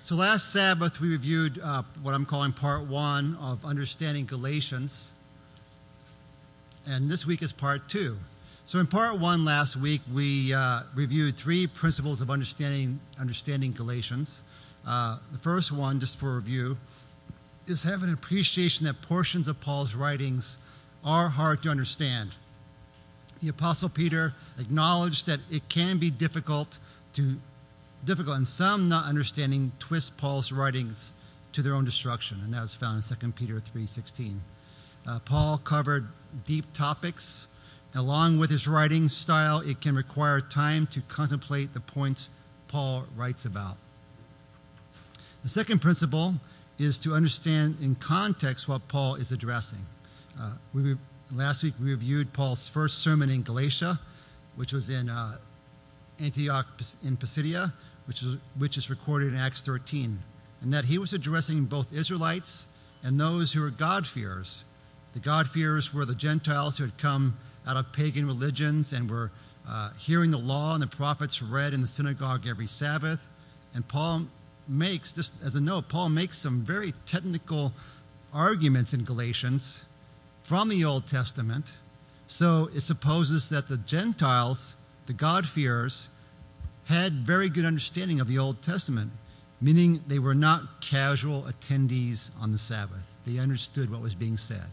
So last Sabbath, we reviewed what I'm calling part one of understanding Galatians. And this week is part two. So in part one last week, we reviewed three principles of understanding Galatians. The first one, just for review, is have an appreciation that portions of Paul's writings are hard to understand. The Apostle Peter acknowledged that it can be difficult and some not understanding twist Paul's writings to their own destruction, and that was found in 2 Peter 3:16. Paul covered deep topics, and along with his writing style, it can require time to contemplate the points Paul writes about. The second principle is to understand in context what Paul is addressing. Last week we reviewed Paul's first sermon in Galatia, which was in Antioch in Pisidia, which is recorded in Acts 13, and that he was addressing both Israelites and those who were God-fearers. The God-fearers were the Gentiles who had come out of pagan religions and were hearing the law and the prophets read in the synagogue every Sabbath. And Paul makes, just as a note, Paul makes some very technical arguments in Galatians from the Old Testament. So it supposes that the Gentiles, the God-fearers, had very good understanding of the Old Testament, meaning they were not casual attendees on the Sabbath. They understood what was being said.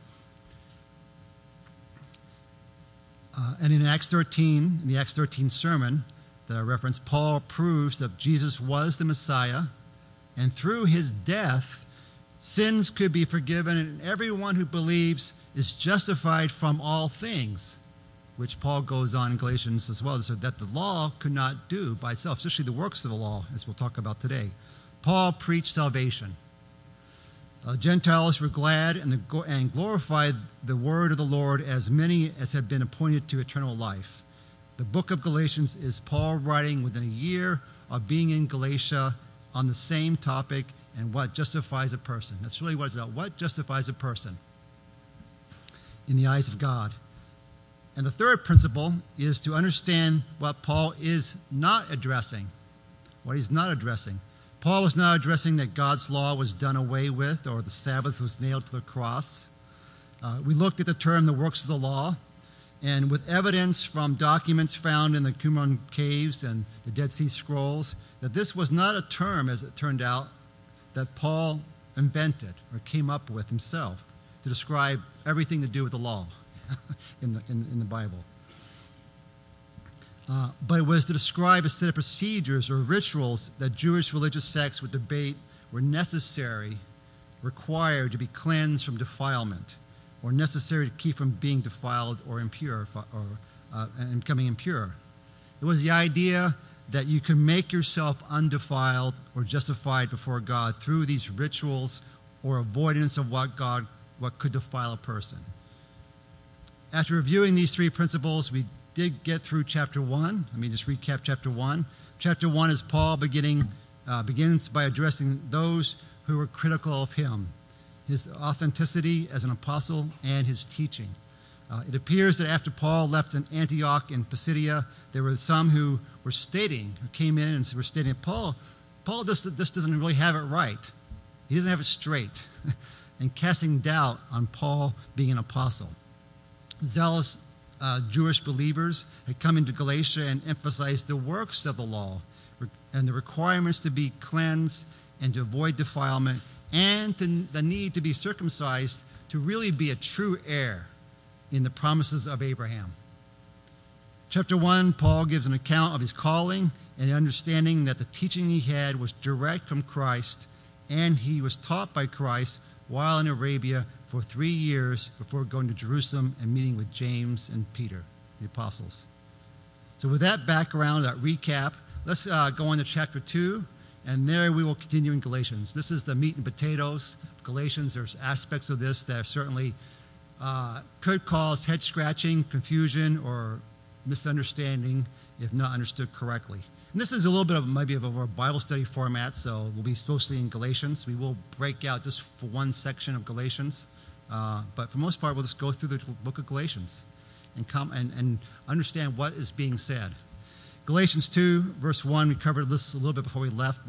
And in the Acts 13 sermon that I referenced, Paul proves that Jesus was the Messiah, and through his death, sins could be forgiven, and everyone who believes is justified from all things, which Paul goes on in Galatians as well, so that the law could not do by itself, especially the works of the law, as we'll talk about today. Paul preached salvation. Gentiles were glad and glorified the word of the Lord, as many as had been appointed to eternal life. The book of Galatians is Paul writing within a year of being in Galatia on the same topic and what justifies a person. That's really what it's about. What justifies a person in the eyes of God? And the third principle is to understand what Paul is not addressing, what he's not addressing. Paul was not addressing that God's law was done away with or the Sabbath was nailed to the cross. We looked at the term the works of the law, and with evidence from documents found in the Qumran caves and the Dead Sea Scrolls, that this was not a term, as it turned out, that Paul invented or came up with himself to describe everything to do with the law in the Bible. But it was to describe a set of procedures or rituals that Jewish religious sects would debate were necessary, required to be cleansed from defilement, or necessary to keep from being defiled or impure, and becoming impure. It was the idea that you can make yourself undefiled or justified before God through these rituals or avoidance of what could defile a person. After reviewing these three principles, we did get through chapter 1. Let me just recap chapter 1. Chapter 1 is Paul begins by addressing those who were critical of him, his authenticity as an apostle, and his teaching. It appears that after Paul left in Antioch in Pisidia, there were some who came in and were stating, Paul just doesn't really have it right. He doesn't have it straight, and casting doubt on Paul being an apostle. Zealous Jewish believers had come into Galatia and emphasized the works of the law and the requirements to be cleansed and to avoid defilement, and the need to be circumcised to really be a true heir in the promises of Abraham. Chapter 1, Paul gives an account of his calling and understanding that the teaching he had was direct from Christ, and he was taught by Christ while in Arabia for 3 years before going to Jerusalem and meeting with James and Peter, the apostles. So with that background, that recap, let's go on to chapter 2, and there we will continue in Galatians. This is the meat and potatoes of Galatians. There's aspects of this that certainly could cause head-scratching, confusion, or misunderstanding if not understood correctly. And this is a little bit of maybe of a Bible study format, so we'll be mostly in Galatians. We will break out just for one section of Galatians, but for the most part, we'll just go through the book of Galatians and understand what is being said. Galatians 2, verse 1, we covered this a little bit before we left.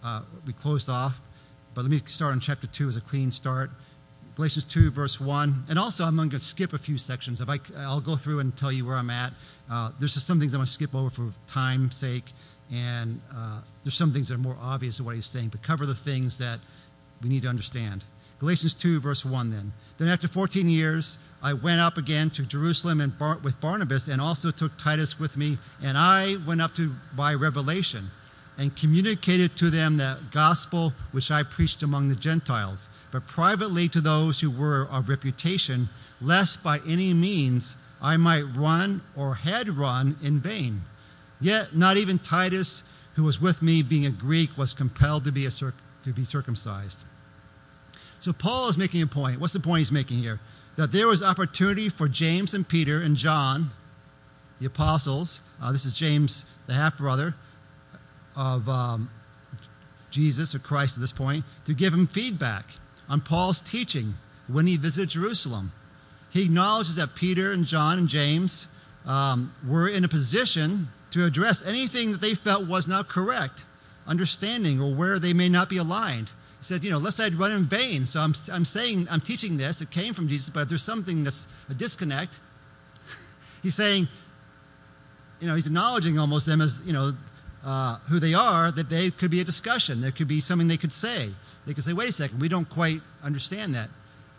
we closed off. But let me start on chapter 2 as a clean start. Galatians 2, verse 1. And also, I'm going to skip a few sections. I'll go through and tell you where I'm at. There's just some things I'm going to skip over for time's sake. And there's some things that are more obvious of what he's saying. But cover the things that we need to understand. Galatians 2, verse 1 then. Then after 14 years, I went up again to Jerusalem with Barnabas, and also took Titus with me. And I went up by revelation and communicated to them the gospel which I preached among the Gentiles, but privately to those who were of reputation, lest by any means I might run or had run in vain. Yet not even Titus, who was with me, being a Greek, was compelled to be circumcised. So Paul is making a point. What's the point he's making here? That there was opportunity for James and Peter and John, the apostles. This is James, the half-brother of Jesus or Christ at this point, to give him feedback on Paul's teaching when he visited Jerusalem. He acknowledges that Peter and John and James were in a position to address anything that they felt was not correct, understanding, or where they may not be aligned. He said, lest I'd run in vain. So I'm teaching this. It came from Jesus, but if there's something that's a disconnect, he's saying, he's acknowledging almost them as, who they are, that they could be a discussion. There could be something they could say. They could say, wait a second, we don't quite understand that.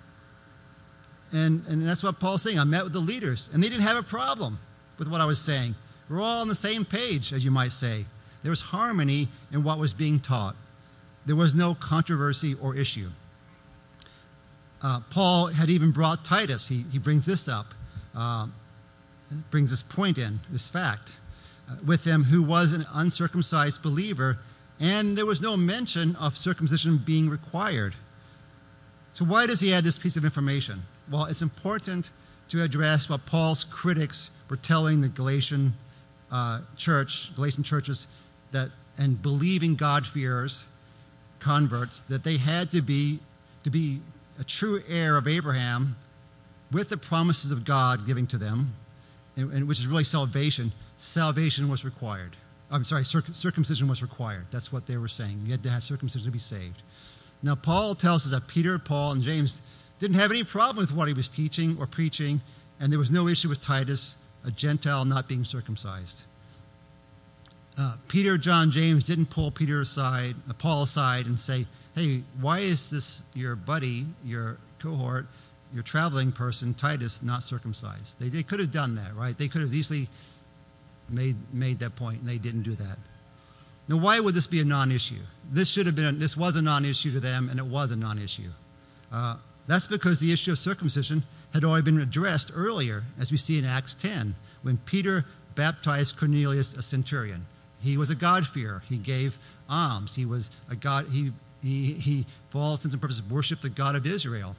And that's what Paul's saying. I met with the leaders, and they didn't have a problem with what I was saying. We're all on the same page, as you might say. There was harmony in what was being taught. There was no controversy or issue. Paul had even brought Titus. He brings this up, brings this point in, this fact, with him, who was an uncircumcised believer, and there was no mention of circumcision being required. So why does he add this piece of information? Well, it's important to address what Paul's critics were telling the Galatian churches, that, and believing God-fearers, converts, that they had to be a true heir of Abraham with the promises of God giving to them, and which is really salvation. Salvation was required. Circumcision was required. That's what they were saying. You had to have circumcision to be saved. Now, Paul tells us that Peter, Paul, and James didn't have any problem with what he was teaching or preaching, and there was no issue with Titus, a Gentile, not being circumcised. Peter, John, James didn't pull Paul aside and say, hey, why is this your buddy, your cohort, your traveling person, Titus, not circumcised? They could have done that, right? They could have easily made that point, and they didn't do that. Now, why would this be a non-issue? This was a non-issue to them, and it was a non-issue. That's because the issue of circumcision had already been addressed earlier, as we see in Acts 10, when Peter baptized Cornelius, a centurion. He was a God-fearer. He gave alms. He was a God. He for all intents and purposes, worshipped the God of Israel.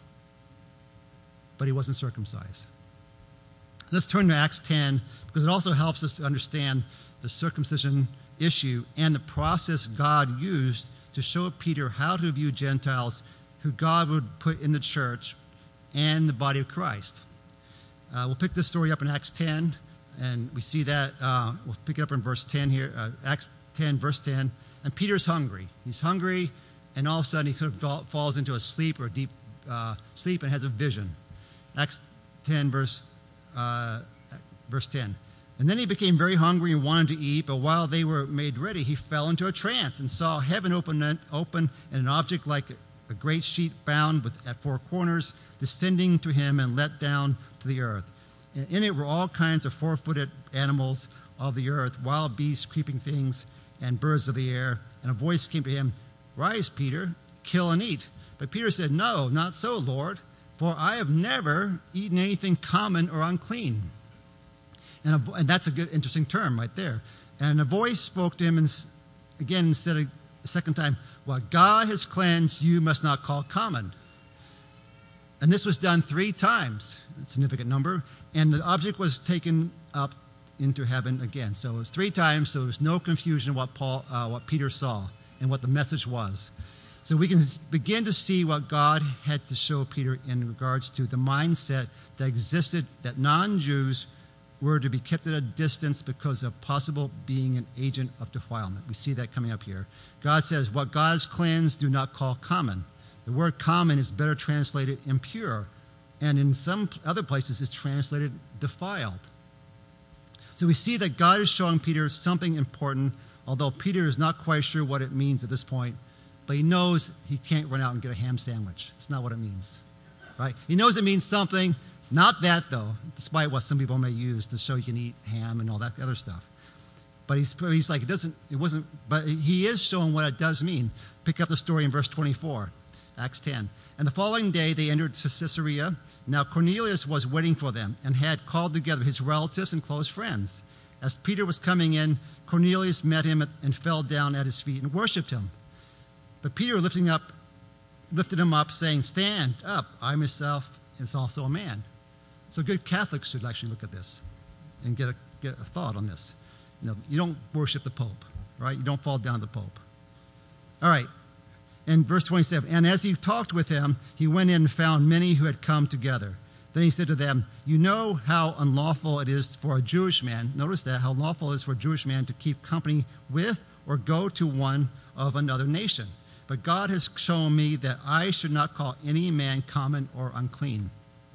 But he wasn't circumcised. Let's turn to Acts 10, because it also helps us to understand the circumcision issue and the process God used to show Peter how to view Gentiles who God would put in the church and the body of Christ. We'll pick this story up in Acts 10, and we see that. We'll pick it up in verse 10 here, Acts 10, verse 10. And Peter's hungry. He's hungry, and all of a sudden he sort of falls into a sleep or a deep sleep and has a vision. Acts 10, verse 10. And then he became very hungry and wanted to eat, but while they were made ready, he fell into a trance and saw heaven open and an object like a great sheet bound at four corners, descending to him and let down to the earth. And in it were all kinds of four-footed animals of the earth, wild beasts, creeping things, and birds of the air. And a voice came to him, "Rise, Peter, kill and eat." But Peter said, "No, not so, Lord, for I have never eaten anything common or unclean." And that's a good, interesting term right there. And a voice spoke to him, and again said a second time, "What God has cleansed, you must not call common." And this was done 3 times, a significant number, and the object was taken up into heaven again. So it was 3 times, so there was no confusion of what Peter saw and what the message was. So we can begin to see what God had to show Peter in regards to the mindset that existed, that non-Jews were to be kept at a distance because of possible being an agent of defilement. We see that coming up here. God says, what God has cleansed, do not call common. The word common is better translated impure, and in some other places it's translated defiled. So we see that God is showing Peter something important, although Peter is not quite sure what it means at this point, but he knows he can't run out and get a ham sandwich. It's not what it means, right? He knows it means something, not that though, despite what some people may use to show you can eat ham and all that other stuff. But he's like, but he is showing what it does mean. Pick up the story in verse 24, Acts 10. And the following day they entered Caesarea. Now Cornelius was waiting for them and had called together his relatives and close friends. As Peter was coming in, Cornelius met him and fell down at his feet and worshipped him. But Peter lifted him up, saying, stand up, I myself is also a man. So good Catholics should actually look at this and get a thought on this. You don't worship the Pope, right? You don't fall down to the Pope. All right. In verse 27, and as he talked with him, he went in and found many who had come together. Then he said to them, you know how unlawful it is for a Jewish man, notice that, how unlawful it is for a Jewish man to keep company with or go to one of another nation. But God has shown me that I should not call any man common or unclean.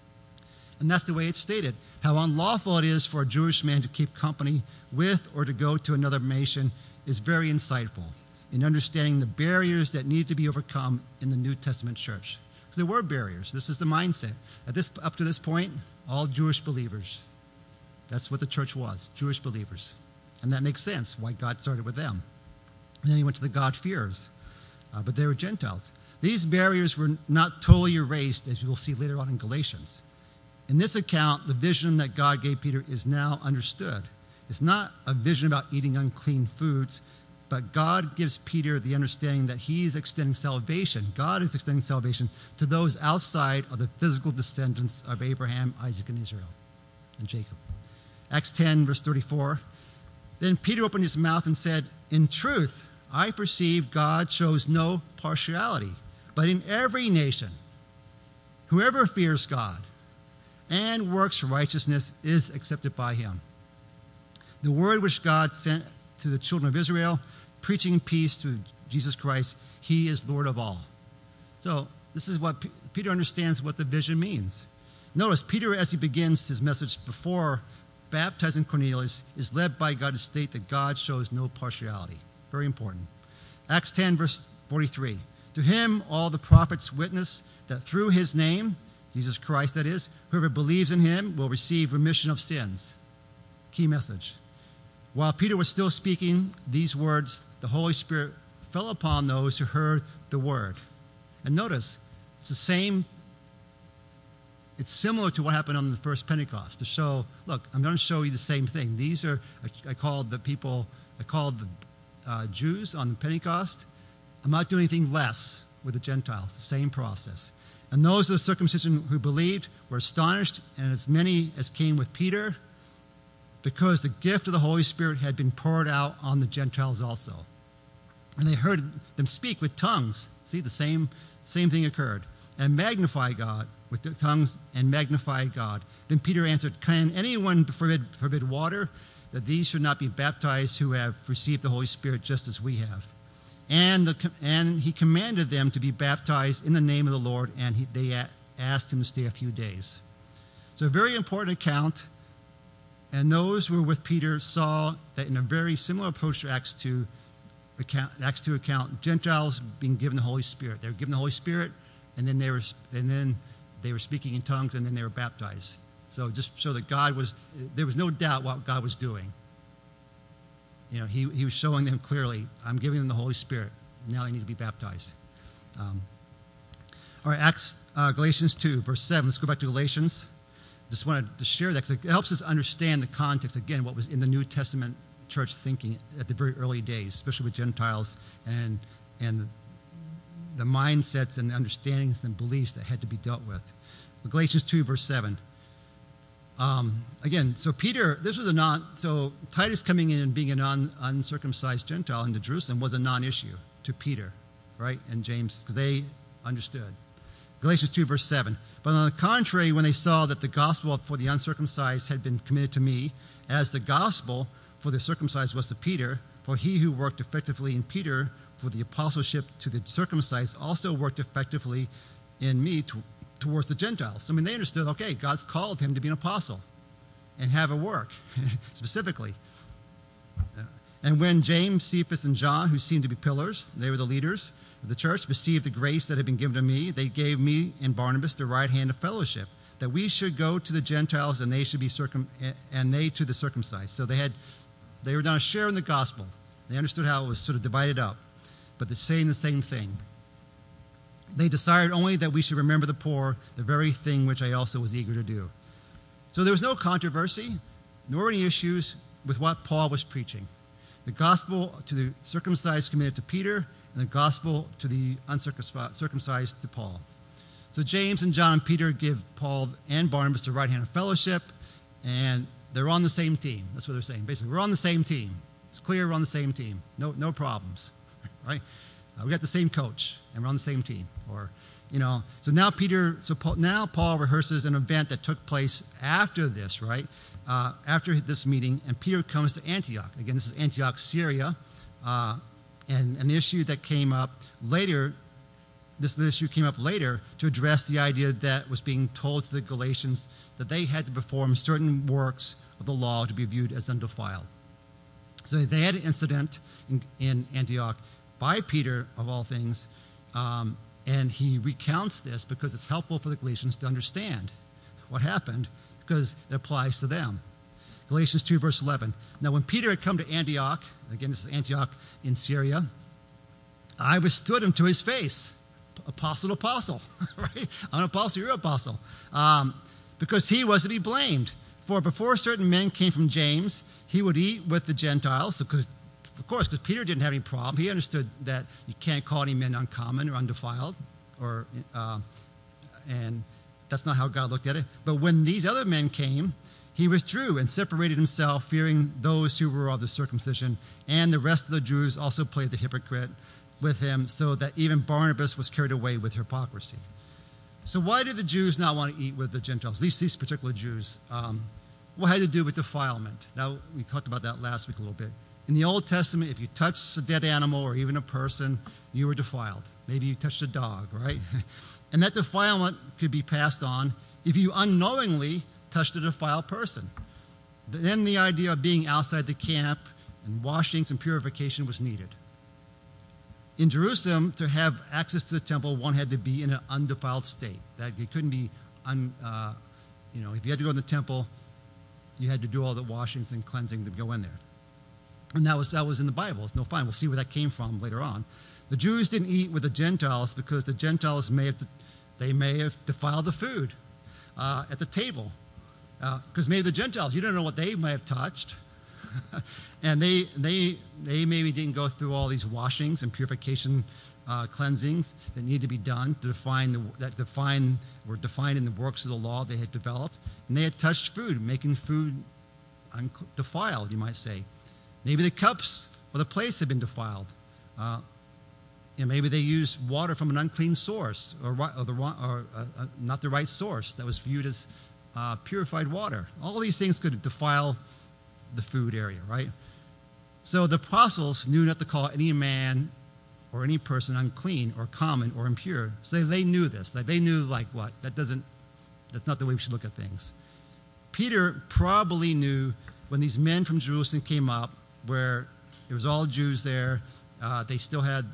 And that's the way it's stated. How unlawful it is for a Jewish man to keep company with or to go to another nation is very insightful in understanding the barriers that need to be overcome in the New Testament church. So there were barriers. This is the mindset. Up to this point, all Jewish believers. That's what the church was, Jewish believers. And that makes sense why God started with them. And then he went to the God-fearers. But they were Gentiles. These barriers were not totally erased, as you will see later on in Galatians. In this account, the vision that God gave Peter is now understood. It's not a vision about eating unclean foods, but God gives Peter the understanding that he's extending salvation. God is extending salvation to those outside of the physical descendants of Abraham, Isaac, and Israel, and Jacob. Acts 10, verse 34. Then Peter opened his mouth and said, in truth, I perceive God shows no partiality, but in every nation, whoever fears God and works righteousness is accepted by him. The word which God sent to the children of Israel, preaching peace through Jesus Christ, he is Lord of all. So this is what Peter understands what the vision means. Notice, Peter, as he begins his message before baptizing Cornelius, is led by God to state that God shows no partiality. Very important. Acts 10, verse 43. To him all the prophets witness that through his name, Jesus Christ that is, whoever believes in him will receive remission of sins. Key message. While Peter was still speaking these words, the Holy Spirit fell upon those who heard the word. And notice, it's similar to what happened on the first Pentecost, to show, look, I'm going to show you the same thing. These are, I called the Jews on the Pentecost. I'm not doing anything less with the Gentiles, the same process. And those of the circumcision who believed were astonished, and as many as came with Peter, because the gift of the Holy Spirit had been poured out on the Gentiles also. And they heard them speak with tongues. See, the same thing occurred. And magnify God with the tongues and magnify God. Then Peter answered, can anyone forbid water, that these should not be baptized who have received the Holy Spirit just as we have? And he commanded them to be baptized in the name of the Lord, and they asked him to stay a few days. So a very important account. And those who were with Peter saw that in a very similar approach to Acts 2 account, Gentiles being given the Holy Spirit. They were given the Holy Spirit, and then they were speaking in tongues, and then they were baptized. So just so that there was no doubt what God was doing. He was showing them clearly, I'm giving them the Holy Spirit. Now they need to be baptized. All right, Galatians 2, verse 7. Let's go back to Galatians. Just wanted to share that because it helps us understand the context, again, what was in the New Testament church thinking at the very early days, especially with Gentiles and the mindsets and the understandings and beliefs that had to be dealt with. Galatians 2, verse 7. Again, so Peter, so Titus coming in and being an uncircumcised Gentile into Jerusalem was a non-issue to Peter, right, and James, because they understood. Galatians 2, verse 7. But on the contrary, when they saw that the gospel for the uncircumcised had been committed to me, as the gospel for the circumcised was to Peter, for he who worked effectively in Peter for the apostleship to the circumcised also worked effectively in me towards the Gentiles. I mean, they understood, okay, God's called him to be an apostle and have a work, specifically. And when James, Cephas, and John, who seemed to be pillars, they were the leaders of the church, received the grace that had been given to me, they gave me and Barnabas the right hand of fellowship, that we should go to the Gentiles and they should be and they to the circumcised. So they were down a share in the gospel. They understood how it was sort of divided up, but they're saying the same thing. They desired only that we should remember the poor, the very thing which I also was eager to do. So there was no controversy, nor any issues with what Paul was preaching. The gospel to the circumcised committed to Peter, and the gospel to the uncircumcised to Paul. So James and John and Peter give Paul and Barnabas the right hand of fellowship, and they're on the same team. That's what they're saying. Basically, we're on the same team. It's clear we're on the same team. No problems, right? We got the same coach, and we're on the same team. So now Paul rehearses an event that took place after this, right? After this meeting, and Peter comes to Antioch. Again, this is Antioch, Syria, and an issue that came up later. This issue came up later to address the idea that was being told to the Galatians that they had to perform certain works of the law to be viewed as undefiled. So they had an incident in Antioch by Peter, of all things, and he recounts this because it's helpful for the Galatians to understand what happened, because it applies to them. Galatians 2, verse 11. Now, when Peter had come to Antioch, again, this is Antioch in Syria, I withstood him to his face. Apostle, right? I'm an apostle, you're an apostle. Because he was to be blamed. For before certain men came from James, he would eat with the Gentiles. Because Peter didn't have any problem. He understood that you can't call any men uncommon or undefiled, and that's not how God looked at it. But when these other men came, he withdrew and separated himself, fearing those who were of the circumcision. And the rest of the Jews also played the hypocrite with him, so that even Barnabas was carried away with hypocrisy. So why did the Jews not want to eat with the Gentiles, at least these particular Jews? What had to do with defilement? Now, we talked about that last week a little bit. In the Old Testament, if you touched a dead animal or even a person, you were defiled. Maybe you touched a dog, right? And that defilement could be passed on if you unknowingly touched a defiled person. Then the idea of being outside the camp and washings and purification was needed. In Jerusalem, to have access to the temple, one had to be in an undefiled state. That it couldn't be, if you had to go to the temple, you had to do all the washings and cleansing to go in there. And that was in the Bible. It's no fun. We'll see where that came from later on. The Jews didn't eat with the Gentiles because the Gentiles may have defiled the food at the table. Because maybe the Gentiles, you don't know what they may have touched. And they maybe didn't go through all these washings and purification cleansings that need to be done to were defined in the works of the law they had developed. And they had touched food, making food defiled, you might say. Maybe the cups or the plates had been defiled. Maybe they used water from an unclean source or not the right source that was viewed as purified water. All these things could defile the food area, right? So the apostles knew not to call any man or any person unclean or common or impure. So they knew this. They knew that's not the way we should look at things. Peter probably knew when these men from Jerusalem came up, where it was all Jews there, they still had,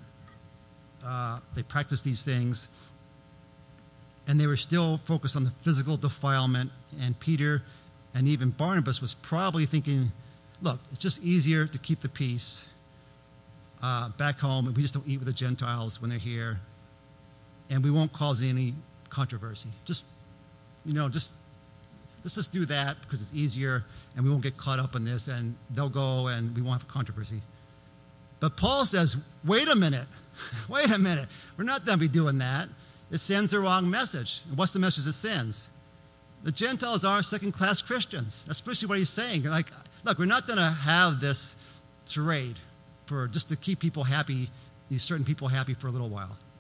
they practiced these things, and they were still focused on the physical defilement, and Peter and even Barnabas was probably thinking, look, it's just easier to keep the peace back home, and we just don't eat with the Gentiles when they're here, and we won't cause any controversy. Let's just do that because it's easier, and we won't get caught up in this, and they'll go, and we won't have controversy. But Paul says, wait a minute. We're not going to be doing that. It sends the wrong message. And what's the message it sends? The Gentiles aren't second-class Christians. That's basically what he's saying. Look, we're not going to have this charade just to keep people happy, these certain people happy for a little while.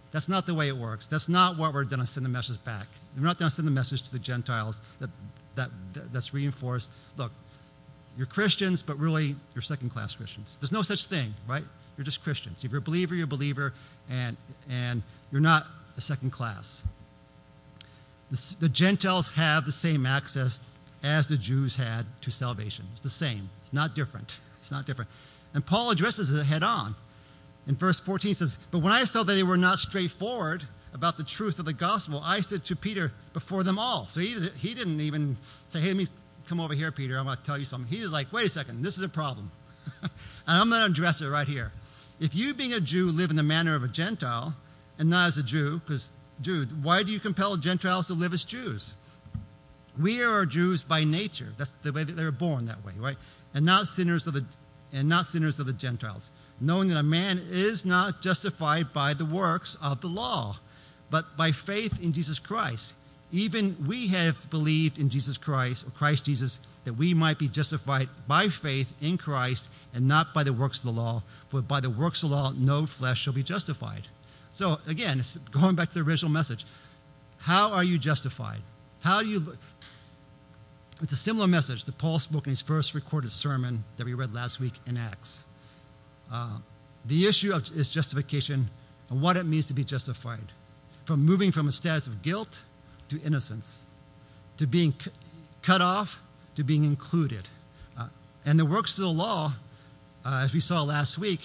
That's not the way it works. That's not what we're going to send the message back. We're not going to send the message to the Gentiles that's reinforced. Look, you're Christians, but really you're second-class Christians. There's no such thing, right? You're just Christians. If you're a believer, you're a believer, and you're not a second class. The Gentiles have the same access as the Jews had to salvation. It's the same. It's not different. It's not different. And Paul addresses it head on. In verse 14 it says, "But when I saw that they were not straightforward about the truth of the gospel, I said to Peter before them all." So he didn't even say, "Hey, let me come over here, Peter. I'm going to tell you something." He was like, "Wait a second. This is a problem." And I'm going to address it right here. If you, being a Jew, live in the manner of a Gentile and not as a Jew, because Jew, why do you compel Gentiles to live as Jews? We are Jews by nature. That's the way that they were born that way, right? And not sinners of the Gentiles, knowing that a man is not justified by the works of the law, but by faith in Jesus Christ. Even we have believed in Jesus Christ, or Christ Jesus, that we might be justified by faith in Christ and not by the works of the law. For by the works of the law, no flesh shall be justified. So again, it's going back to the original message. How are you justified? How do you... It's a similar message that Paul spoke in his first recorded sermon that we read last week in Acts. The issue is justification and what it means to be justified. From moving from a status of guilt to innocence, to being cut off, to being included. And the works of the law, as we saw last week,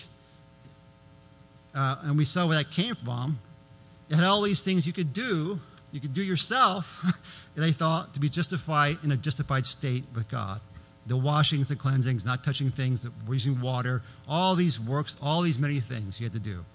and we saw where that came from, it had all these things you could do yourself, they thought, to be justified in a justified state with God. The washings, the cleansings, not touching things, the using water, all these works, all these many things you had to do.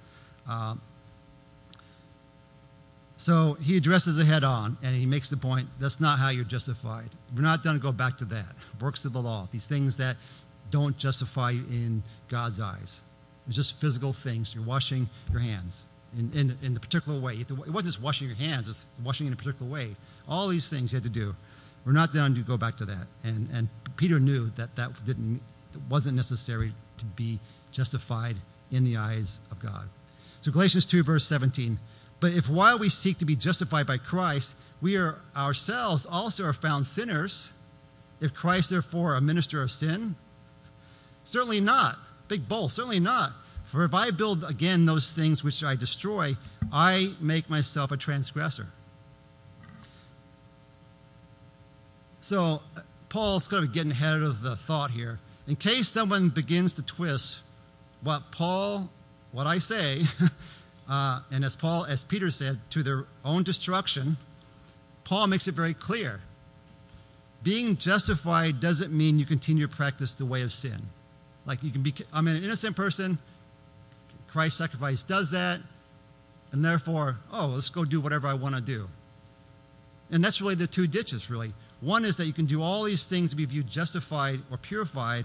So he addresses it head on, and he makes the point, that's not how you're justified. We're not going to go back to that. Works of the law, these things that don't justify you in God's eyes. It's just physical things. You're washing your hands in the particular way. It wasn't just washing your hands, it's washing in a particular way. All these things you had to do. We're not going to go back to that. And Peter knew that wasn't necessary to be justified in the eyes of God. So Galatians 2, verse 17. "But if while we seek to be justified by Christ, we are ourselves also are found sinners, if Christ therefore a minister of sin? Certainly not." Big bold, certainly not. "For if I build again those things which I destroy, I make myself a transgressor." So Paul's kind of getting ahead of the thought here. In case someone begins to twist what I say, and as Peter said, to their own destruction, Paul makes it very clear. Being justified doesn't mean you continue to practice the way of sin. Like I'm an innocent person, Christ's sacrifice does that, and therefore, let's go do whatever I want to do. And that's really the two ditches, really. One is that you can do all these things to be viewed justified or purified.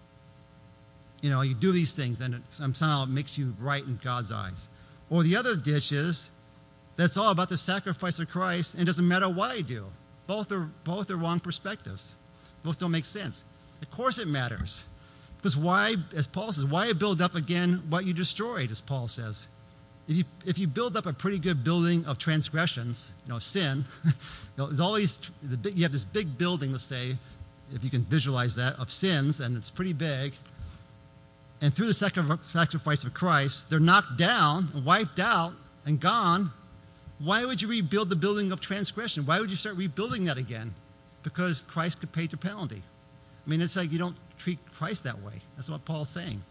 You do these things, and somehow it makes you right in God's eyes. Or the other ditch is that's all about the sacrifice of Christ, and it doesn't matter what I do. Both are wrong perspectives. Both don't make sense. Of course it matters. Because why, as Paul says, why build up again what you destroyed, as Paul says? If you build up a pretty good building of transgressions, sin, there's always you have this big building, let's say, if you can visualize that, of sins, and it's pretty big. And through the sacrifice of Christ, they're knocked down and wiped out and gone. Why would you rebuild the building of transgression? Why would you start rebuilding that again? Because Christ could pay the penalty. It's like you don't treat Christ that way. That's what Paul's saying.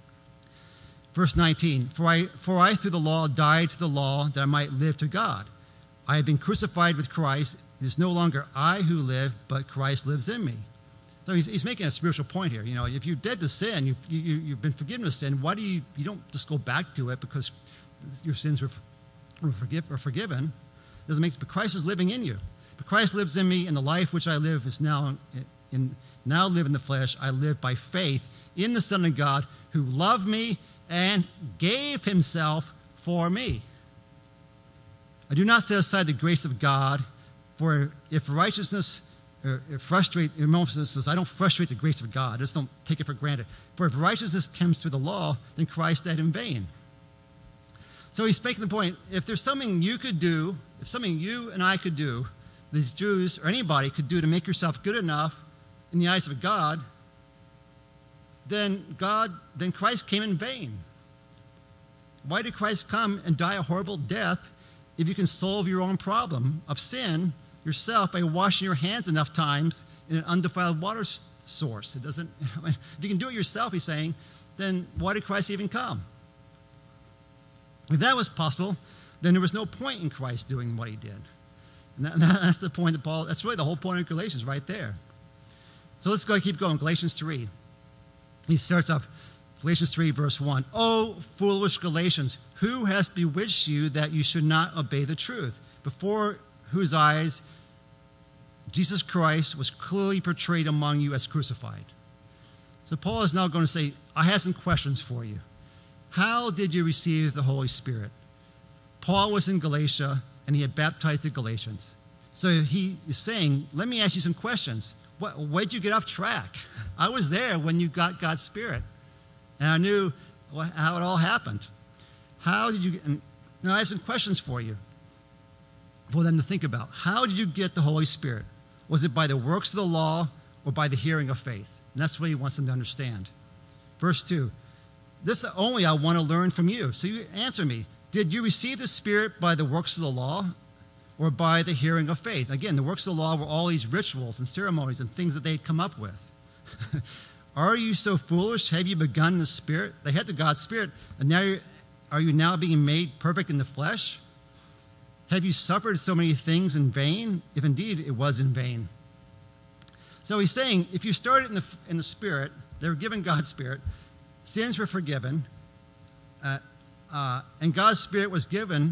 Verse 19, For I through the law died to the law that I might live to God. I have been crucified with Christ. It is no longer I who live, but Christ lives in me. So he's making a spiritual point here. If you're dead to sin, you've been forgiven of sin, why do you don't just go back to it because your sins were forgiven? Doesn't make, but Christ is living in you. But Christ lives in me, and the life which I live is now live in the flesh. I live by faith in the Son of God, who loved me and gave himself for me. I do not set aside the grace of God, for if righteousness frustrate emotions, I don't frustrate the grace of God. I just don't take it for granted. For if righteousness comes through the law, then Christ died in vain. So he's making the point, if there's something you could do, if something you and I could do, these Jews or anybody could do to make yourself good enough in the eyes of God, then Christ came in vain. Why did Christ come and die a horrible death if you can solve your own problem of sin yourself by washing your hands enough times in an undefiled water source? It doesn't. If you can do it yourself, he's saying, then why did Christ even come? If that was possible, then there was no point in Christ doing what he did. And that's the point that Paul. That's really the whole point of Galatians, right there. So let's keep going. Galatians 3. He starts off. Galatians 3, verse 1. "O foolish Galatians, who has bewitched you that you should not obey the truth, before whose eyes Jesus Christ was clearly portrayed among you as crucified?" So Paul is now going to say, I have some questions for you. How did you receive the Holy Spirit? Paul was in Galatia, and he had baptized the Galatians. So he is saying, let me ask you some questions. Why did you get off track? I was there when you got God's Spirit. And I knew how it all happened. How did you? And I have some questions for you, for them to think about. How did you get the Holy Spirit? Was it by the works of the law or by the hearing of faith? And that's what he wants them to understand. Verse 2. "This only I want to learn from you." So you answer me. Did you receive the Spirit by the works of the law or by the hearing of faith? Again, the works of the law were all these rituals and ceremonies and things that they'd come up with. "Are you so foolish? Have you begun in the Spirit?" They had the God's Spirit, and now are you now being made perfect in the flesh? "Have you suffered so many things in vain, if indeed it was in vain?" So he's saying, if you started in the Spirit, they were given God's Spirit, sins were forgiven, and God's Spirit was given.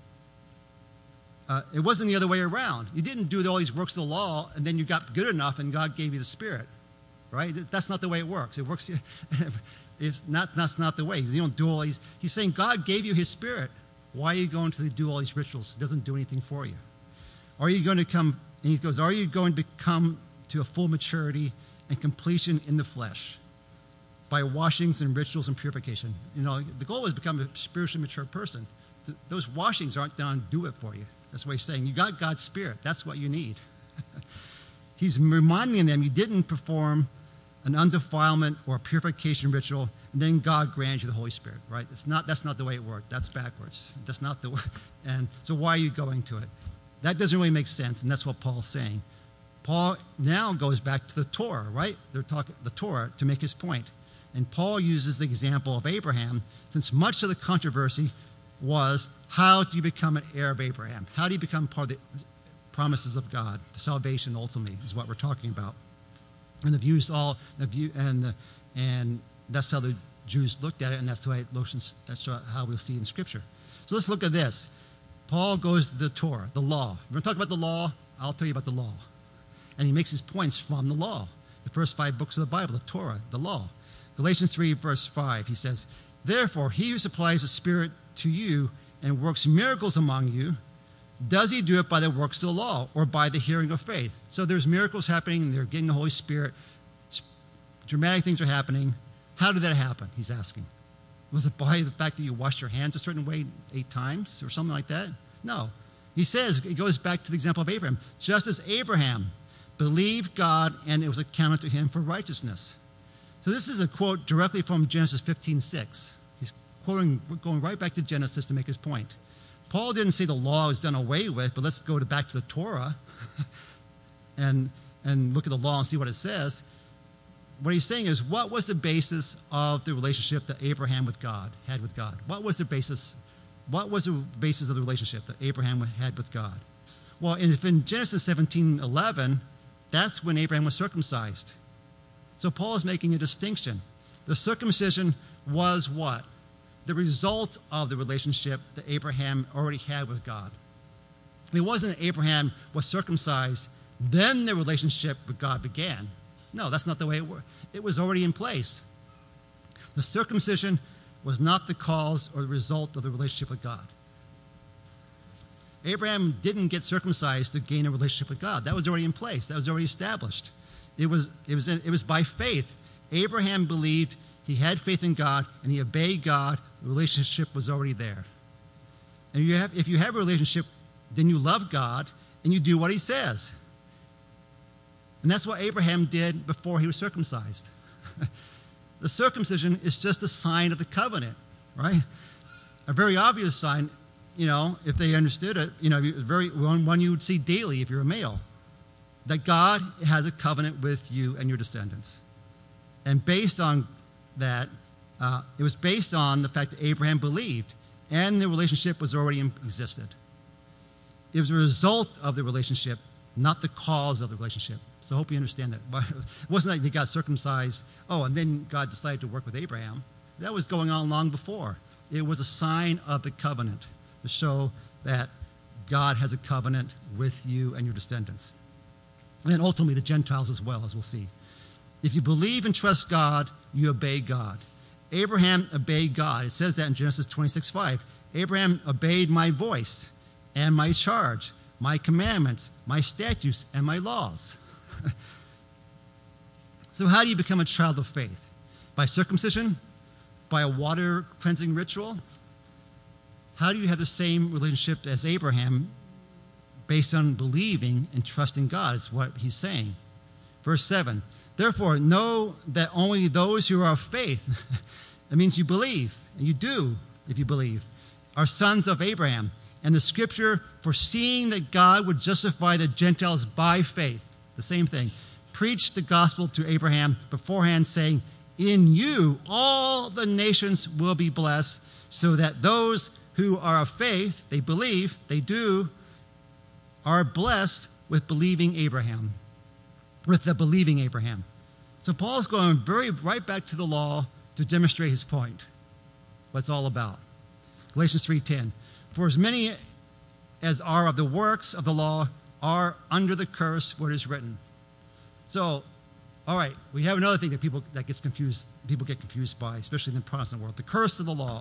It wasn't the other way around. You didn't do all these works of the law, and then you got good enough, and God gave you the Spirit. Right? That's not the way it works. It works. That's not the way. You don't do all these. He's saying God gave you His Spirit. Why are you going to do all these rituals? It doesn't do anything for you. Are you going to come? And he goes, are you going to come to a full maturity and completion in the flesh by washings and rituals and purification? The goal is to become a spiritually mature person. Those washings aren't going to do it for you. That's what he's saying. You got God's Spirit. That's what you need. He's reminding them you didn't perform an undefilement or a purification ritual, and then God grants you the Holy Spirit, right? That's not the way it worked. That's backwards. That's not the way. And so why are you going to it? That doesn't really make sense, and that's what Paul's saying. Paul now goes back to the Torah, right? They're talking the Torah to make his point. And Paul uses the example of Abraham, since much of the controversy was, how do you become an heir of Abraham? How do you become part of the promises of God? The salvation ultimately is what we're talking about. And and that's how the Jews looked at it, and that's how we'll see it in Scripture. So let's look at this. Paul goes to the Torah, the law. We're going to talk about the law. I'll tell you about the law. And he makes his points from the law, the first 5 books of the Bible, the Torah, the law. Galatians 3, verse 5, he says, "Therefore, he who supplies the Spirit to you and works miracles among you, does he do it by the works of the law or by the hearing of faith?" So there's miracles happening. They're getting the Holy Spirit. Dramatic things are happening. How did that happen? He's asking. Was it by the fact that you washed your hands a certain way 8 times or something like that? No. He goes back to the example of Abraham. Just as Abraham believed God and it was accounted to him for righteousness. So this is a quote directly from Genesis 15:6. He's going right back to Genesis to make his point. Paul didn't say the law was done away with, but let's go back to the Torah and look at the law and see what it says. What he's saying is, what was the basis of the relationship that Abraham had with God? What was the basis of the relationship that Abraham had with God? Well, in Genesis 17:11, that's when Abraham was circumcised. So Paul is making a distinction. The circumcision was what? The result of the relationship that Abraham already had with God. It wasn't that Abraham was circumcised, then the relationship with God began. No, that's not the way it worked. It was already in place. The circumcision was not the cause or the result of the relationship with God. Abraham didn't get circumcised to gain a relationship with God. That was already in place. That was already established. It was by faith. Abraham believed, he had faith in God, and he obeyed God. The relationship was already there. And if you have a relationship, then you love God and you do what he says. And that's what Abraham did before he was circumcised. The circumcision is just a sign of the covenant, right? A very obvious sign, if they understood it, one you would see daily if you're a male, that God has a covenant with you and your descendants. And based on that, it was based on the fact that Abraham believed, and the relationship was already existed. It was a result of the relationship, not the cause of the relationship. So I hope you understand that. But it wasn't like they got circumcised, and then God decided to work with Abraham. That was going on long before. It was a sign of the covenant to show that God has a covenant with you and your descendants. And ultimately the Gentiles as well, as we'll see. If you believe and trust God, you obey God. Abraham obeyed God. It says that in Genesis 26:5. Abraham obeyed my voice and my charge, my commandments, my statutes, and my laws. So how do you become a child of faith? By circumcision? By a water cleansing ritual? How do you have the same relationship as Abraham based on believing and trusting God is what he's saying. Verse 7, therefore know that only those who are of faith, that means you believe, and you do if you believe, are sons of Abraham. And the scripture, foreseeing that God would justify the Gentiles by faith, the same thing, preached the gospel to Abraham beforehand, saying, in you all the nations will be blessed, so that those who are of faith, they believe, they do, are blessed with believing Abraham, with the believing Abraham. So Paul's going right back to the law to demonstrate his point, what it's all about. Galatians 3:10, for as many as are of the works of the law are under the curse, for it is written. So, all right, we have another thing that people get confused by, especially in the Protestant world. The curse of the law.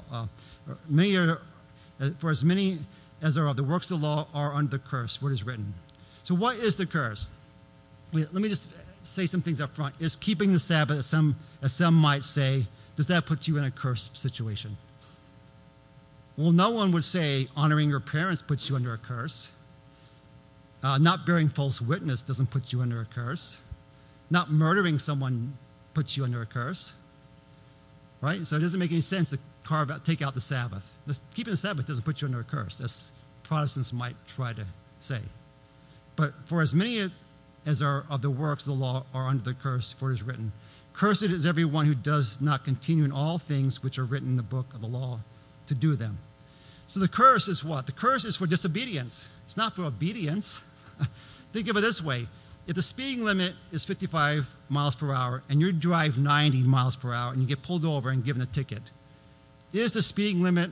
For as many as are of the works of the law are under the curse, what is written. So what is the curse? Let me just say some things up front. Is keeping the Sabbath, as some might say, does that put you in a cursed situation? Well, no one would say honoring your parents puts you under a curse. Not bearing false witness doesn't put you under a curse. Not murdering someone puts you under a curse. Right? So it doesn't make any sense to take out the Sabbath. Keeping the Sabbath doesn't put you under a curse. As Protestants might try to say. But for as many as are of the works of the law are under the curse, for it is written, cursed is everyone who does not continue in all things which are written in the book of the law to do them. So the curse is what? The curse is for disobedience. It's not for obedience. Think of it this way. If the speeding limit is 55 miles per hour and you drive 90 miles per hour and you get pulled over and given a ticket, is the speeding limit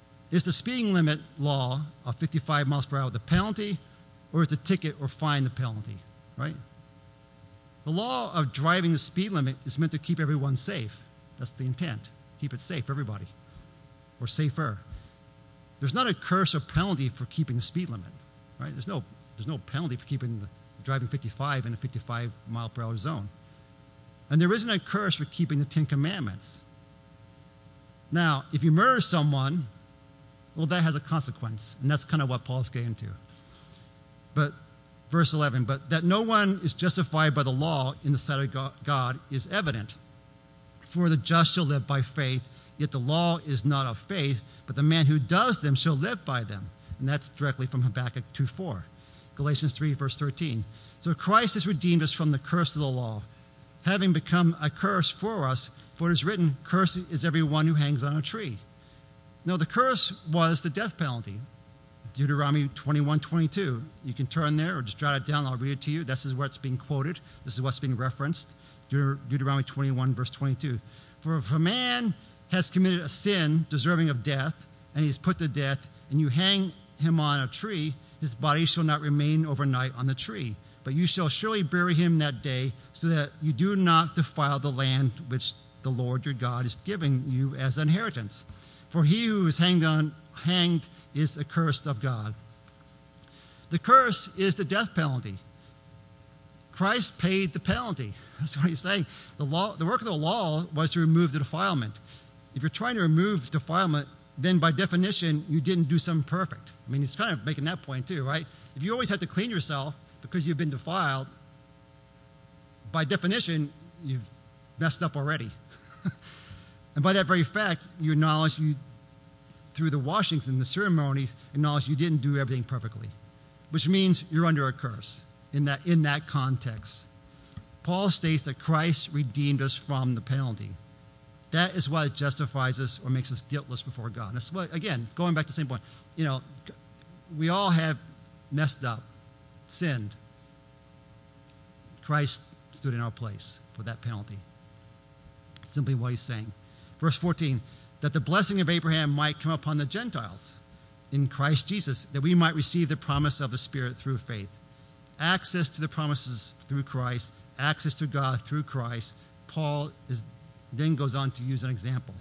law of 55 miles per hour the penalty, or is the ticket or fine the penalty, right? The law of driving the speed limit is meant to keep everyone safe. That's the intent. Keep it safe for everybody, or safer. There's not a curse or penalty for keeping the speed limit, right? There's no penalty for driving 55 in a 55 mile per hour zone. And there isn't a curse for keeping the 10 Commandments. Now, if you murder someone, well, that has a consequence, and that's kind of what Paul's getting to. But verse 11, but that no one is justified by the law in the sight of God is evident. For the just shall live by faith, yet the law is not of faith, but the man who does them shall live by them. And that's directly from Habakkuk 2:4. Galatians 3, verse 13. So Christ has redeemed us from the curse of the law, having become a curse for us, for it is written, cursed is everyone who hangs on a tree. No, the curse was the death penalty. Deuteronomy 21:22. You can turn there or just jot it down. I'll read it to you. This is what's being quoted. This is what's being referenced. Deuteronomy 21, verse 22. For if a man has committed a sin deserving of death, and he is put to death, and you hang him on a tree, his body shall not remain overnight on the tree, but you shall surely bury him that day, so that you do not defile the land which the Lord your God is giving you as an inheritance. For he who is hanged is accursed of God. The curse is the death penalty. Christ paid the penalty. That's what he's saying. The work of the law was to remove the defilement. If you're trying to remove defilement, then by definition, you didn't do something perfect. I mean, he's kind of making that point too, right? If you always have to clean yourself because you've been defiled, by definition, you've messed up already. And by that very fact, you acknowledge through the washings and the ceremonies, acknowledge you didn't do everything perfectly, which means you're under a curse in that context. Paul states that Christ redeemed us from the penalty. That is what justifies us or makes us guiltless before God. That's what, again, going back to the same point. We all have messed up, sinned. Christ stood in our place for that penalty. Simply what he's saying. Verse 14, that the blessing of Abraham might come upon the Gentiles in Christ Jesus, that we might receive the promise of the Spirit through faith. Access to the promises through Christ, access to God through Christ. Paul then goes on to use an example.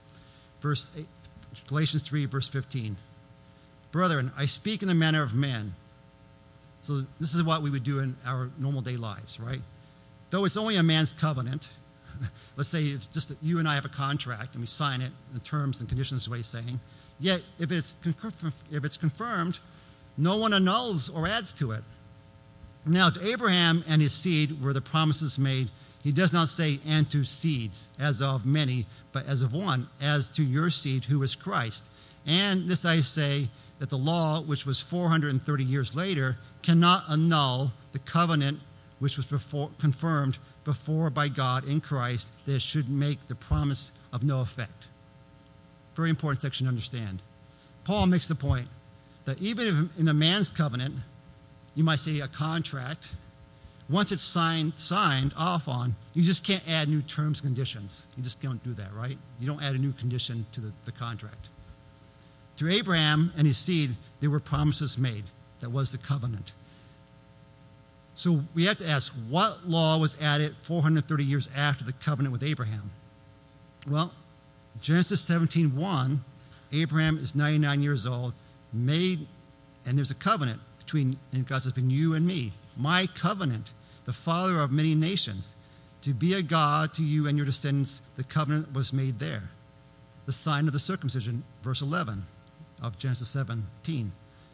Galatians 3, verse 15. Brethren, I speak in the manner of men. So this is what we would do in our normal day lives, right? Though it's only a man's covenant, let's say it's just that you and I have a contract and we sign it, the terms and conditions is what he's saying. Yet if it's confirmed, no one annuls or adds to it. Now to Abraham and his seed were the promises made. He does not say, and to seeds, as of many, but as of one, as to your seed, who is Christ. And this I say, that the law, which was 430 years later, cannot annul the covenant which was confirmed before by God in Christ, that it should make the promise of no effect. Very important section to understand. Paul makes the point that even if in a man's covenant, you might say a contract, once it's signed off on, you just can't add new terms and conditions. You just don't do that, right? You don't add a new condition to the contract. To Abraham and his seed, there were promises made. That was the covenant. So we have to ask, what law was added 430 years after the covenant with Abraham? Well, Genesis 17:1, Abraham is 99 years old, and there's a covenant and God says, between you and me, my covenant, the father of many nations, to be a God to you and your descendants. The covenant was made there. The sign of the circumcision, verse 11 of Genesis 17.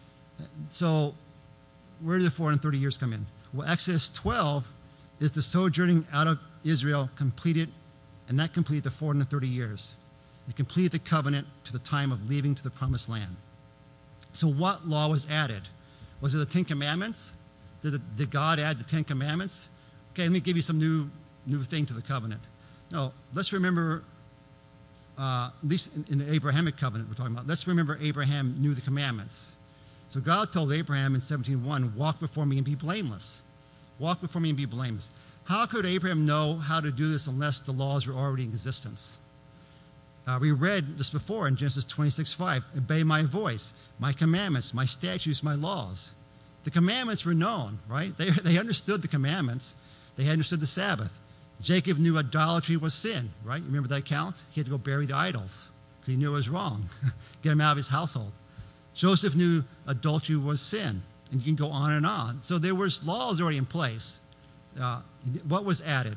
So where did the 430 years come in? Well, Exodus 12 is the sojourning out of Israel completed, and that completed the 430 years. It completed the covenant to the time of leaving to the promised land. So what law was added? Was it the Ten Commandments? Did God add the Ten Commandments? Okay, let me give you some new thing to the covenant. No, let's remember, at least in the Abrahamic covenant we're talking about, let's remember Abraham knew the commandments. So God told Abraham in 17:1, walk before me and be blameless. Walk before me and be blameless. How could Abraham know how to do this unless the laws were already in existence? We read this before in Genesis 26:5. Obey my voice, my commandments, my statutes, my laws. The commandments were known, right? They understood the commandments. They understood the Sabbath. Jacob knew idolatry was sin, right? You remember that account? He had to go bury the idols because he knew it was wrong. Get him out of his household. Joseph knew adultery was sin, and you can go on and on. So there was laws already in place. What was added?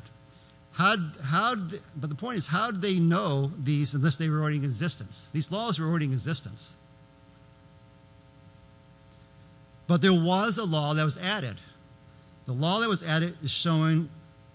But the point is, how did they know these unless they were already in existence? These laws were already in existence. But there was a law that was added. The law that was added is shown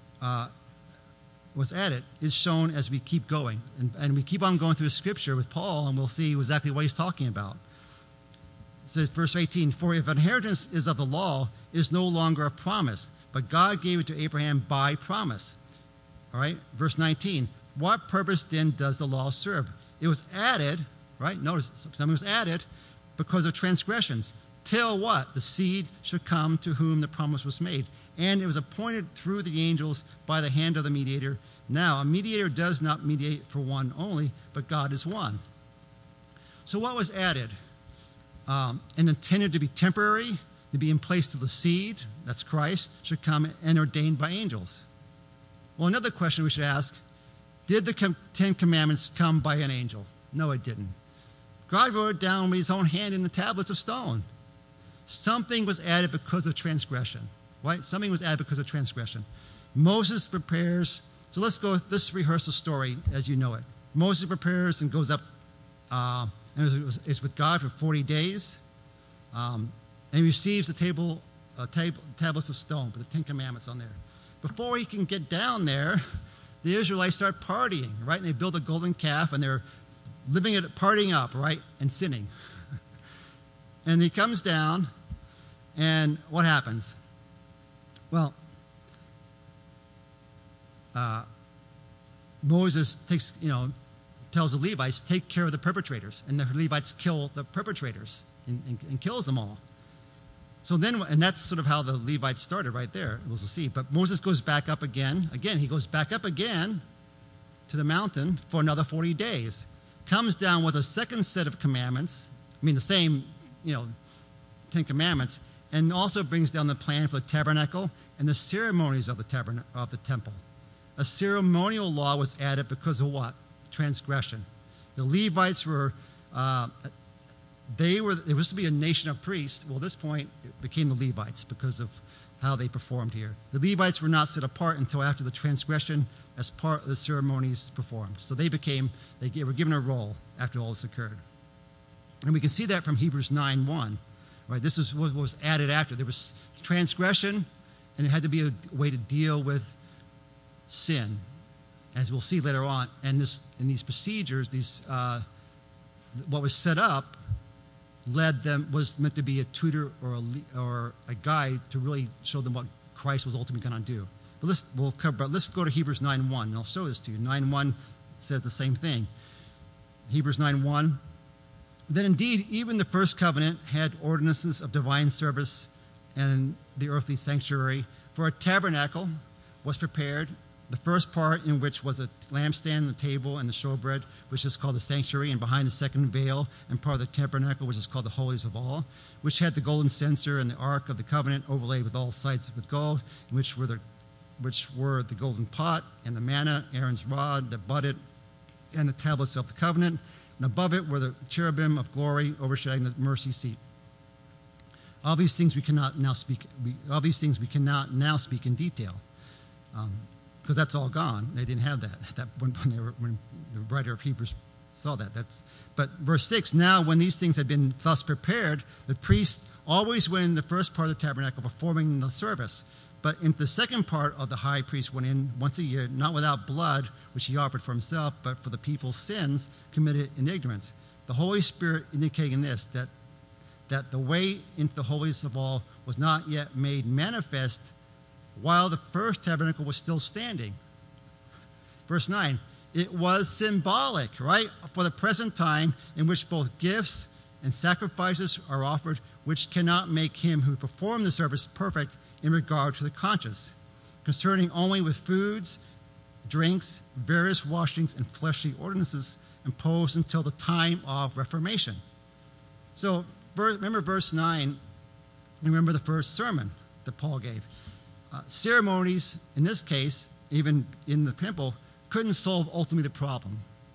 as we keep going. And we keep on going through the scripture with Paul, and we'll see exactly what he's talking about. It says, verse 18, for if inheritance is of the law, it is no longer a promise, but God gave it to Abraham by promise. All right, verse 19, what purpose then does the law serve? It was added, right? Notice, something was added because of transgressions, till what? The seed should come to whom the promise was made. And it was appointed through the angels by the hand of the mediator. Now, a mediator does not mediate for one only, but God is one. So what was added? And intended to be temporary, to be in place till the seed, that's Christ, should come and ordained by angels. Well, another question we should ask, did the Ten Commandments come by an angel? No, it didn't. God wrote it down with his own hand in the tablets of stone. Something was added because of transgression, right? Something was added because of transgression. Moses prepares, so let's rehearse the story as you know it. Moses prepares and goes up And it's with God for 40 days. And he receives the tablets of stone with the Ten Commandments on there. Before he can get down there, the Israelites start partying, right? And they build a golden calf, and they're living it, partying up, right? And sinning. And he comes down, and what happens? Well, Moses tells the Levites, take care of the perpetrators. And the Levites kill the perpetrators and kills them all. So then, and that's sort of how the Levites started right there. We'll see. But Moses goes back up again. Again, he goes back up again to the mountain for another 40 days. Comes down with a second set of commandments. I mean, the same, Ten Commandments. And also brings down the plan for the tabernacle and the ceremonies of the temple. A ceremonial law was added because of what? Transgression. The Levites were, it was to be a nation of priests. Well, at this point, it became the Levites because of how they performed here. The Levites were not set apart until after the transgression as part of the ceremonies performed. So they were given a role after all this occurred. And we can see that from Hebrews 9:1. Right? This is what was added after. There was transgression, and there had to be a way to deal with sin, as we'll see later on. And these procedures, what was set up, was meant to be a tutor or a guide to really show them what Christ was ultimately going to do. But let's go to Hebrews 9:1, and I'll show this to you. 9:1 says the same thing. Hebrews 9:1. Then indeed, even the first covenant had ordinances of divine service and the earthly sanctuary. For a tabernacle was prepared, the first part in which was a lampstand, the table, and the showbread, which is called the sanctuary, and behind the second veil, and part of the tabernacle, which is called the holies of all, which had the golden censer and the ark of the covenant overlaid with all sides with gold, which were the golden pot and the manna, Aaron's rod, the budded, and the tablets of the covenant. And above it were the cherubim of glory overshadowing the mercy seat. All these things we cannot now speak. All these things we cannot now speak in detail, because that's all gone. They didn't have that when the writer of Hebrews saw that. But verse 6. Now, when these things had been thus prepared, the priest always went in the first part of the tabernacle, performing the service. But into the second part of the high priest went in once a year, not without blood, which he offered for himself, but for the people's sins committed in ignorance. The Holy Spirit indicating this, that the way into the holiest of all was not yet made manifest while the first tabernacle was still standing. Verse 9, it was symbolic, right, for the present time in which both gifts and sacrifices are offered, which cannot make him who performed the service perfect in regard to the conscience, concerning only with foods, drinks, various washings, and fleshly ordinances imposed until the time of Reformation. So remember verse 9, remember the first sermon that Paul gave. Ceremonies, in this case, even in the temple, couldn't solve ultimately the problem.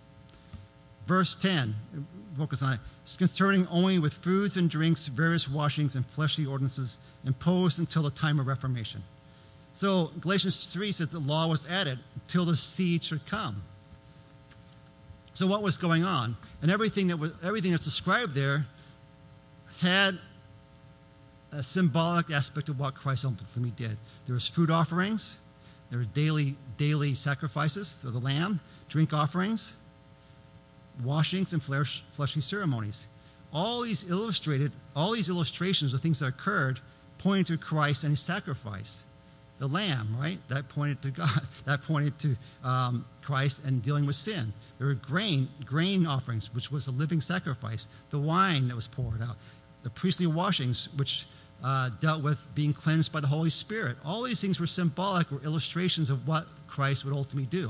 Verse 10, focus on it. It's concerning only with foods and drinks, various washings, and fleshly ordinances imposed until the time of Reformation. So Galatians 3 says the law was added until the seed should come. So what was going on? And everything that's described there had a symbolic aspect of what Christ ultimately did. There was food offerings, there were daily sacrifices of the lamb, drink offerings, washings, and fleshly ceremonies. All these illustrations of things that occurred pointed to Christ and his sacrifice. The lamb, right? That pointed to God. That pointed to Christ and dealing with sin. There were grain offerings, which was a living sacrifice. The wine that was poured out. The priestly washings, which dealt with being cleansed by the Holy Spirit. All these things were symbolic, or illustrations of what Christ would ultimately do.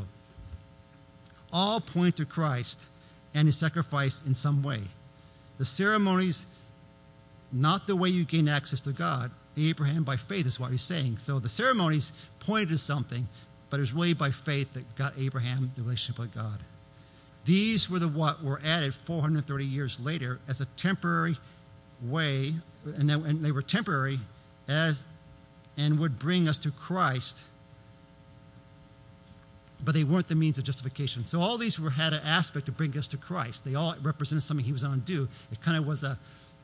All point to Christ and his sacrifice in some way. The ceremonies, not the way you gain access to God. Abraham by faith is what he's saying. So the ceremonies pointed to something, but it was really by faith that got Abraham the relationship with God. These were what were added 430 years later as a temporary way, and they were temporary and would bring us to Christ but they weren't the means of justification. So all these had an aspect to bring us to Christ. They all represented something he was going to do. It kind of was a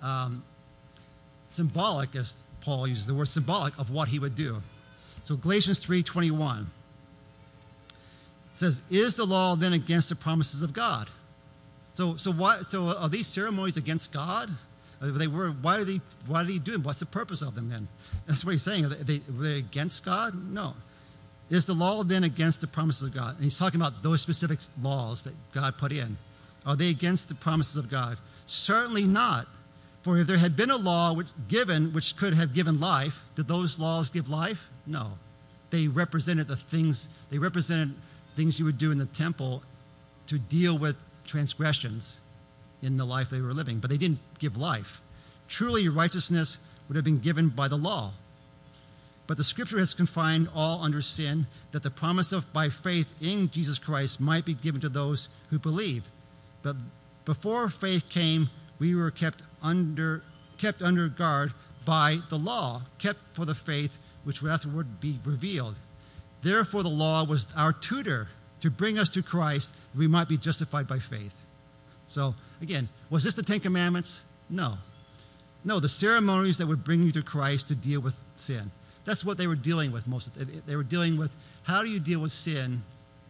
symbolic, as Paul uses the word symbolic, of what he would do. So Galatians 3:21 says, "Is the law then against the promises of God?" So are these ceremonies against God? They were. Why did he do them? What's the purpose of them then? That's what he's saying. Were they against God? No. Is the law then against the promises of God? And he's talking about those specific laws that God put in. Are they against the promises of God? Certainly not. For if there had been a law which could have given life, did those laws give life? No. They represented things you would do in the temple to deal with transgressions in the life they were living, but they didn't give life. Truly, righteousness would have been given by the law. But the Scripture has confined all under sin, that the promise of by faith in Jesus Christ might be given to those who believe. But before faith came, we were kept under guard by the law, kept for the faith which would afterward be revealed. Therefore, the law was our tutor to bring us to Christ, that we might be justified by faith. So, again, was this the Ten Commandments? No. No, the ceremonies that would bring you to Christ to deal with sin. That's what they were dealing with most of the time. They were dealing with how do you deal with sin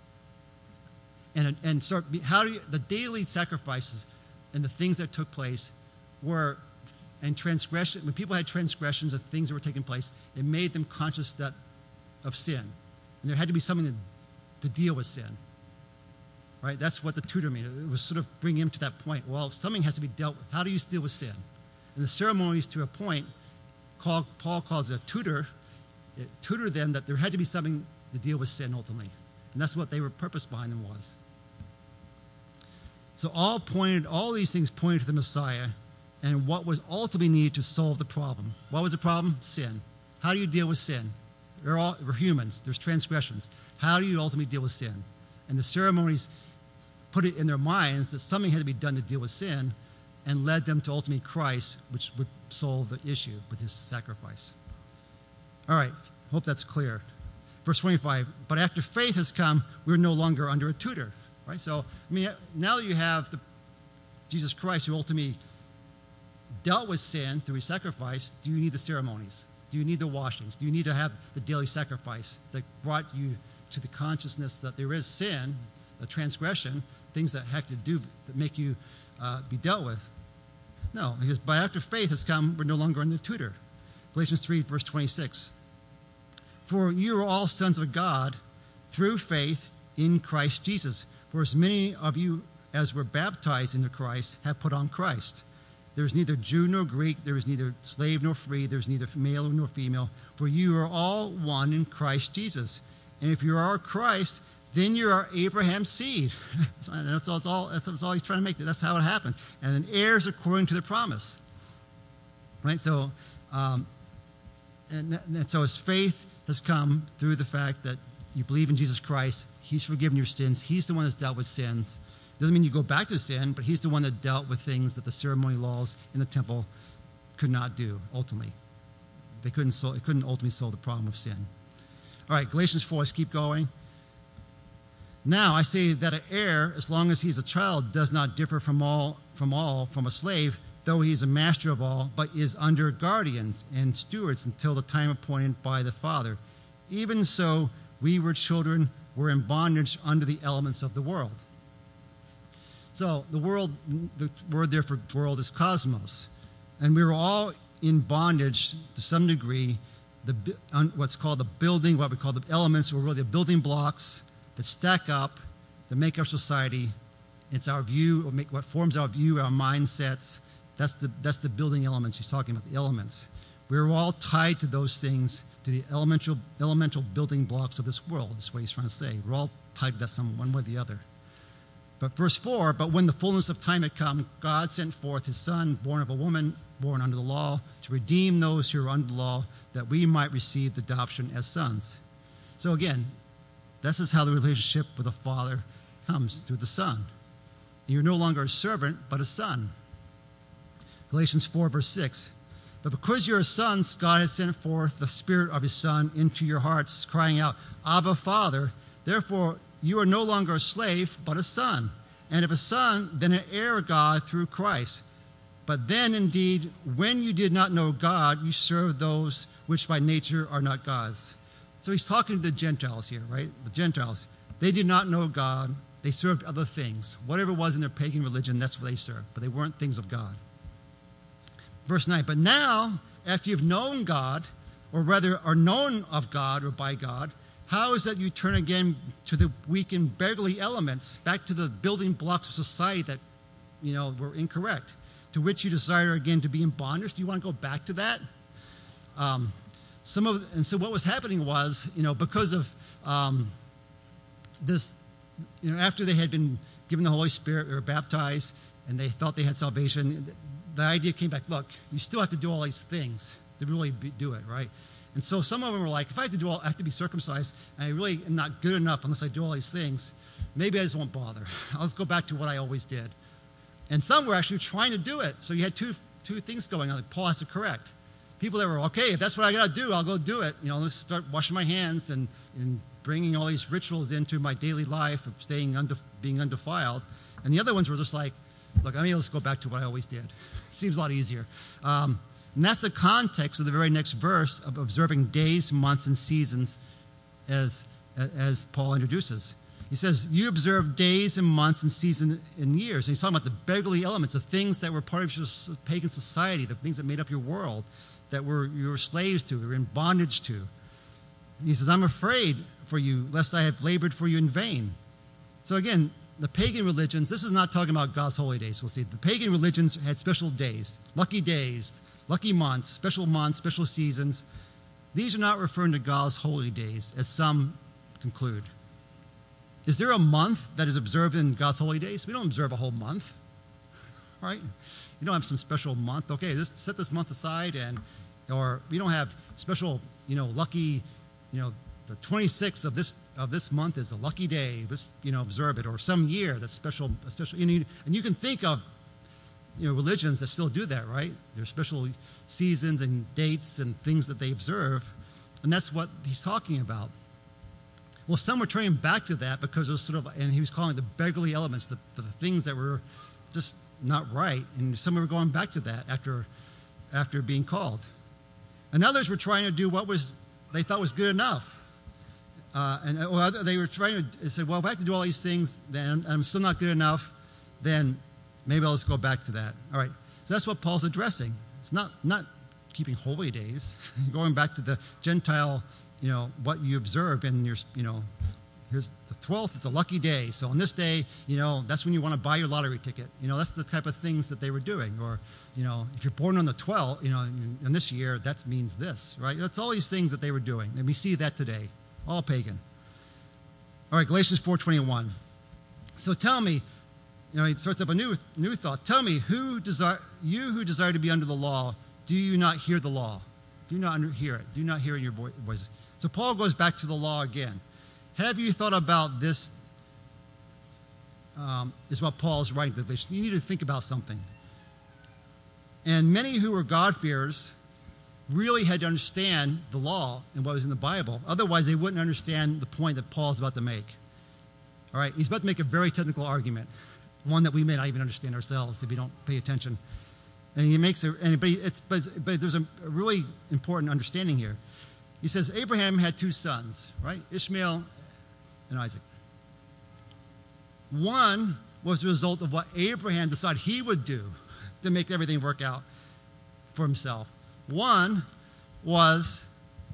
and start how do you, the daily sacrifices and the things that took place were and transgression. When people had transgressions of things that were taking place, it made them conscious of sin, and there had to be something to deal with sin. Right? That's what the tutor meant. It was sort of bringing him to that point. Well, something has to be dealt with. How do you deal with sin? And the ceremonies, to a point, Paul calls it a tutor. It tutored them that there had to be something to deal with sin ultimately. And that's what they were purpose behind them was. So all these things pointed to the Messiah and what was ultimately needed to solve the problem. What was the problem? Sin. How do you deal with sin? We're humans. There's transgressions. How do you ultimately deal with sin? And the ceremonies put it in their minds that something had to be done to deal with sin and led them to ultimately Christ, which would solve the issue with his sacrifice. All right, hope that's clear. Verse 25, but after faith has come, we're no longer under a tutor. Right? So, now that you have Jesus Christ who ultimately dealt with sin through his sacrifice, do you need the ceremonies? Do you need the washings? Do you need to have the daily sacrifice that brought you to the consciousness that there is sin, a transgression, things that have to do that make you be dealt with? No, because by after faith has come, we're no longer under tutor. Galatians 3, verse 26. For you are all sons of God through faith in Christ Jesus. For as many of you as were baptized into Christ have put on Christ. There is neither Jew nor Greek, there is neither slave nor free, there is neither male nor female, for you are all one in Christ Jesus. And if you are Christ, then you are Abraham's seed. That's all he's trying to make. That's how it happens. And then heirs according to the promise. Right? So, and so his faith has come through the fact that you believe in Jesus Christ. He's forgiven your sins. He's the one that's dealt with sins. Doesn't mean you go back to sin, but he's the one that dealt with things that the ceremony laws in the temple could not do, ultimately. It couldn't ultimately solve the problem of sin. All right, Galatians 4, let's keep going. Now I say that an heir, as long as he is a child, does not differ from a slave, though he is a master of all, but is under guardians and stewards until the time appointed by the Father. Even so, we were in bondage under the elements of the world. So the word there for world is cosmos. And we were all in bondage to some degree. What's called the building, what we call the elements, were really the building blocks that stack up to make our society. It's our view, what forms our view, our mindsets. That's the building elements he's talking about, the elements. We're all tied to those things, to the elemental building blocks of this world. That's what he's trying to say. We're all tied to that one way or the other. But verse 4, but when the fullness of time had come, God sent forth his Son, born of a woman, born under the law, to redeem those who are under the law, that we might receive the adoption as sons. So again, this is how the relationship with the Father comes, through the Son. You're no longer a servant, but a son. Galatians 4, verse 6. But because you're sons, God has sent forth the Spirit of his Son into your hearts, crying out, Abba, Father. Therefore, you are no longer a slave, but a son. And if a son, then an heir of God through Christ. But then indeed, when you did not know God, you served those which by nature are not God's. So he's talking to the Gentiles here, right? The Gentiles. They did not know God. They served other things. Whatever it was in their pagan religion, that's what they served. But they weren't things of God. Verse 9, but now, after you've known God, or rather are known of God or by God, how is that you turn again to the weak and beggarly elements, back to the building blocks of society that, were incorrect, to which you desire again to be in bondage? Do you want to go back to that? So what was happening was, because of this, after they had been given the Holy Spirit, they were baptized, and they thought they had salvation, the idea came back, look, you still have to do all these things to really do it, right? And so some of them were like, if I have to be circumcised, and I really am not good enough unless I do all these things, maybe I just won't bother. I'll just go back to what I always did. And some were actually trying to do it. So you had two things going on that Paul has to correct. People that were, okay, if that's what I got to do, I'll go do it. Let's start washing my hands and bringing all these rituals into my daily life of being undefiled. And the other ones were just like, look, let's go back to what I always did. Seems a lot easier. And that's the context of the very next verse of observing days, months, and seasons as Paul introduces. He says, you observe days and months and seasons and years. And he's talking about the beggarly elements, the things that were part of your pagan society, the things that made up your world, that you were slaves to, you were in bondage to. He says, I'm afraid for you, lest I have labored for you in vain. So again, the pagan religions, this is not talking about God's holy days. We'll see. The pagan religions had special days, lucky months, special seasons. These are not referring to God's holy days, as some conclude. Is there a month that is observed in God's holy days? We don't observe a whole month, right? You don't have some special month. Okay, just set this month aside, or we don't have special, lucky, the 26th of this month is a lucky day. Let's, observe it, or some year that's special. And you can think of, religions that still do that, right? There's special seasons and dates and things that they observe, and that's what he's talking about. Well, some were turning back to that because it was and he was calling it the beggarly elements, the things that were just not right, and some were going back to that after being called. And others were trying to do what they thought was good enough. They were trying to say, well, if I have to do all these things, then I'm still not good enough, then maybe I'll just go back to that. All right, so that's what Paul's addressing. It's not keeping holy days, going back to the Gentile, what you observe in your, here's the 12th, it's a lucky day. So on this day, that's when you want to buy your lottery ticket. That's the type of things that they were doing. Or, if you're born on the 12th, in this year, that means this, right? That's all these things that they were doing. And we see that today, all pagan. All right, Galatians 4:21. So tell me, he starts up a new thought. Tell me, you who desire to be under the law, do you not hear the law? Do you not hear it? Do you not hear it in your voices? So Paul goes back to the law again. Have you thought about this? Is what Paul is writing to the Galatians. You need to think about something. And many who were God-fearers really had to understand the law and what was in the Bible. Otherwise, they wouldn't understand the point that Paul is about to make. All right, he's about to make a very technical argument, one that we may not even understand ourselves if we don't pay attention. And he makes but there's a really important understanding here. He says Abraham had two sons, right? Ishmael and Isaac. One was the result of what Abraham decided he would do to make everything work out for himself. One was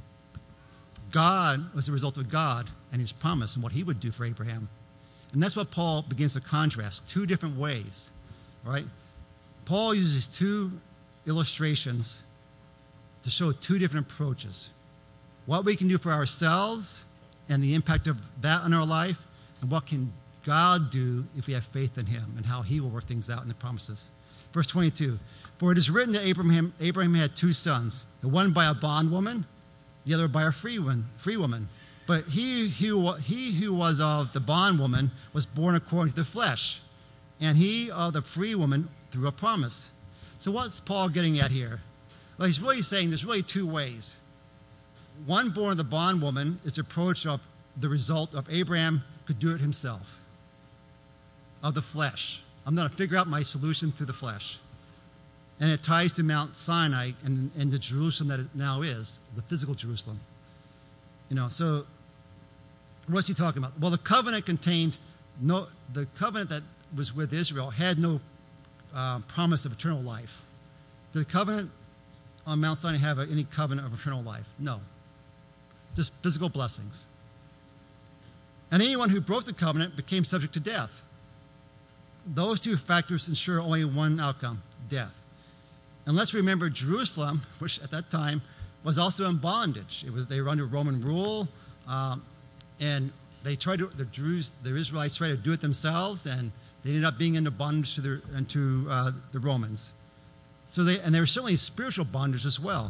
the result of God and his promise and what he would do for Abraham. And that's what Paul begins to contrast, two different ways, right? Paul uses two illustrations to show two different approaches. What we can do for ourselves and the impact of that on our life, and what can God do if we have faith in him and how he will work things out in the promises. Verse 22, for it is written that Abraham had two sons, the one by a bondwoman, the other by a free woman. But he who was of the bondwoman was born according to the flesh, and he of the free woman through a promise. So what's Paul getting at here? Well, he's really saying there's really two ways. One born of the bondwoman is the approach of the result of Abraham could do it himself, of the flesh. I'm going to figure out my solution through the flesh. And it ties to Mount Sinai and the Jerusalem that it now is, the physical Jerusalem. So what's he talking about? Well, the covenant the covenant that was with Israel had no promise of eternal life. Did the covenant on Mount Sinai have any covenant of eternal life? No. Just physical blessings. And anyone who broke the covenant became subject to death. Those two factors ensure only one outcome, death. And let's remember Jerusalem, which at that time was also in bondage. They were under Roman rule, and the Israelites tried to do it themselves, and they ended up being into bondage to the Romans. So they were certainly spiritual bondage as well.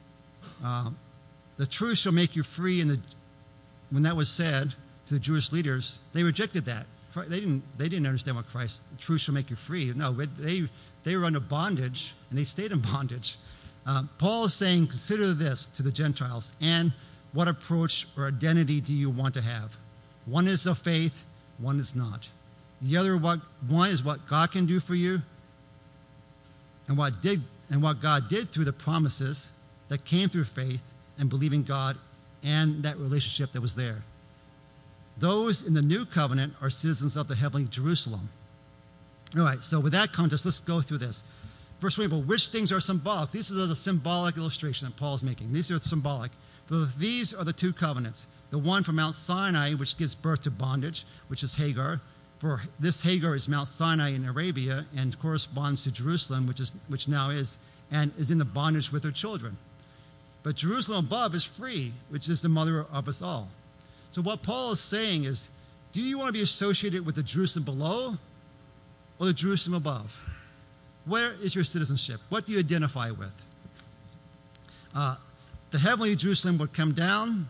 The truth shall make you free. When that was said to the Jewish leaders, they rejected that. They didn't understand what Christ, the truth shall make you free. No, they were under bondage, and they stayed in bondage. Paul is saying, consider this to the Gentiles, and what approach or identity do you want to have? One is of faith, one is not. The other, one is what God can do for you, and what God did through the promises that came through faith and believing God and that relationship that was there. Those in the new covenant are citizens of the heavenly Jerusalem. All right, so with that context, let's go through this. Verse 24, which things are symbolic? This is a symbolic illustration that Paul's making. These are symbolic. These are the two covenants. The one from Mount Sinai, which gives birth to bondage, which is Hagar. For this Hagar is Mount Sinai in Arabia and corresponds to Jerusalem, which now is, and is in the bondage with her children. But Jerusalem above is free, which is the mother of us all. So what Paul is saying is, do you want to be associated with the Jerusalem below or the Jerusalem above? Where is your citizenship? What do you identify with? The heavenly Jerusalem would come down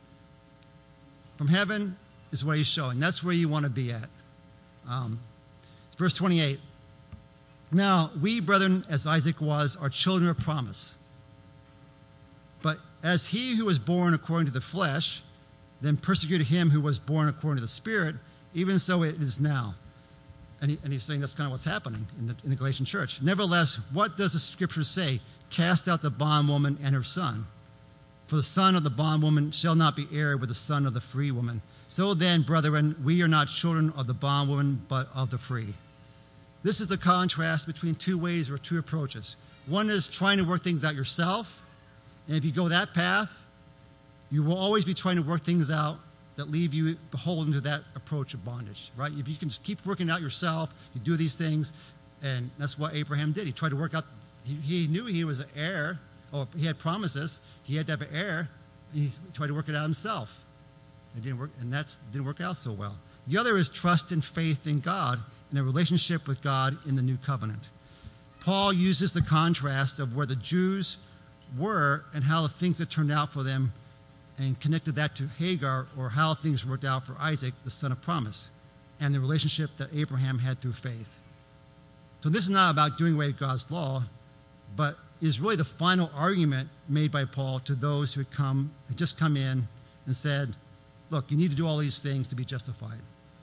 from heaven is what he's showing. That's where you want to be at. Verse 28. Now, we, brethren, as Isaac was, are children of promise. But as he who was born according to the flesh then persecuted him who was born according to the Spirit, even so it is now. And he's saying that's kind of what's happening in the Galatian church. Nevertheless, what does the Scripture say? Cast out the bondwoman and her son. For the son of the bondwoman shall not be heir with the son of the free woman. So then, brethren, we are not children of the bondwoman, but of the free. This is the contrast between two ways or two approaches. One is trying to work things out yourself. And if you go that path, you will always be trying to work things out that leave you beholden to that approach of bondage, right? If you can just keep working out yourself, you do these things, and that's what Abraham did. He tried to work out, he knew he was an heir, or he had promises, he had to have an heir, and he tried to work it out himself. It didn't work, and that didn't work out so well. The other is trust and faith in God and a relationship with God in the new covenant. Paul uses the contrast of where the Jews were and how the things that turned out for them and connected that to Hagar, or how things worked out for Isaac, the son of promise, and the relationship that Abraham had through faith. So this is not about doing away with God's law, but is really the final argument made by Paul to those who had just come in and said, look, you need to do all these things to be justified.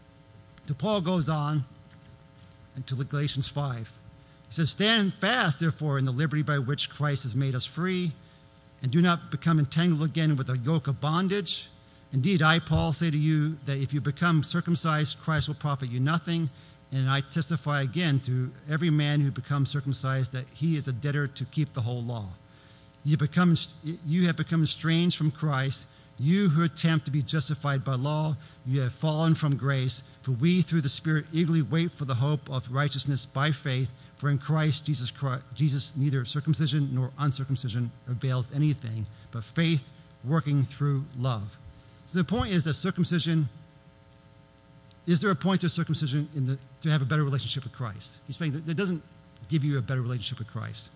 So Paul goes on into Galatians 5. He says, stand fast, therefore, in the liberty by which Christ has made us free, and do not become entangled again with a yoke of bondage. Indeed, I, Paul, say to you that if you become circumcised, Christ will profit you nothing. And I testify again to every man who becomes circumcised that he is a debtor to keep the whole law. You have become estranged from Christ. You who attempt to be justified by law, you have fallen from grace. For we, through the Spirit, eagerly wait for the hope of righteousness by faith. For in Christ Jesus, neither circumcision nor uncircumcision avails anything, but faith working through love. So the point is that circumcision, is there a point to circumcision to have a better relationship with Christ? He's saying that it doesn't give you a better relationship with Christ.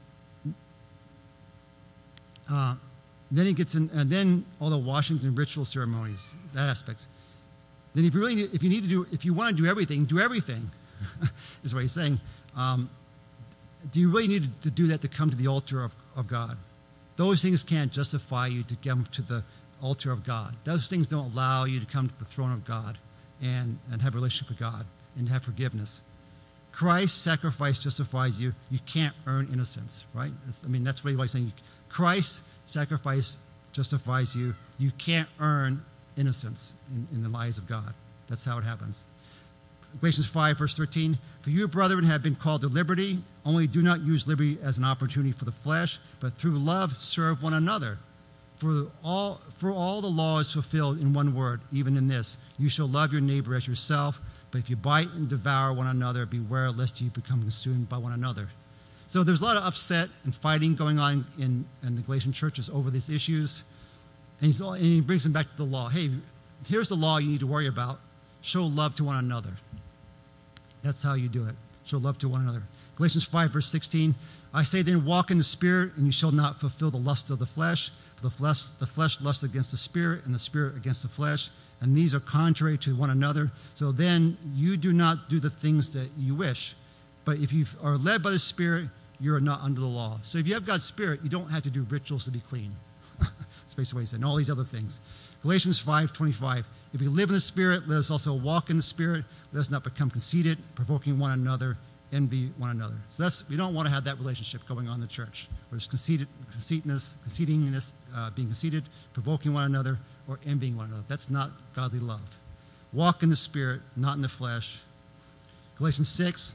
Then he gets in, and then all the washings and ritual ceremonies, that aspects. Then if you want to do everything, is what he's saying. Do you really need to do that to come to the altar of God? Those things can't justify you to come to the altar of God. Those things don't allow you to come to the throne of God. and have a relationship with God and have forgiveness. Christ's sacrifice justifies you. You can't earn innocence, right? That's what he's saying. Christ's sacrifice justifies you. You can't earn innocence in the eyes of God. That's how it happens. Galatians 5, verse 13, for you, brethren, have been called to liberty, only do not use liberty as an opportunity for the flesh, but through love serve one another. For all the law is fulfilled in one word, even in this, you shall love your neighbor as yourself, but if you bite and devour one another, beware lest you become consumed by one another. So there's a lot of upset and fighting going on in the Galatian churches over these issues, and he brings them back to the law. Hey, here's the law you need to worry about. Show love to one another. That's how you do it. Show love to one another. Galatians 5, verse 16, I say then, walk in the Spirit, and you shall not fulfill the lust of the flesh. For the flesh lusts against the Spirit, and the Spirit against the flesh, and these are contrary to one another. So then you do not do the things that you wish. But if you are led by the Spirit, you are not under the law. So if you have God's Spirit, you don't have to do rituals to be clean. That's basically what he said, and all these other things. Galatians 5:25, if we live in the Spirit, let us also walk in the Spirit. Let us not become conceited, provoking one another, envy one another. So we don't want to have that relationship going on in the church, where there's conceitingness, being conceited, provoking one another, or envying one another. That's not godly love. Walk in the Spirit, not in the flesh. Galatians 6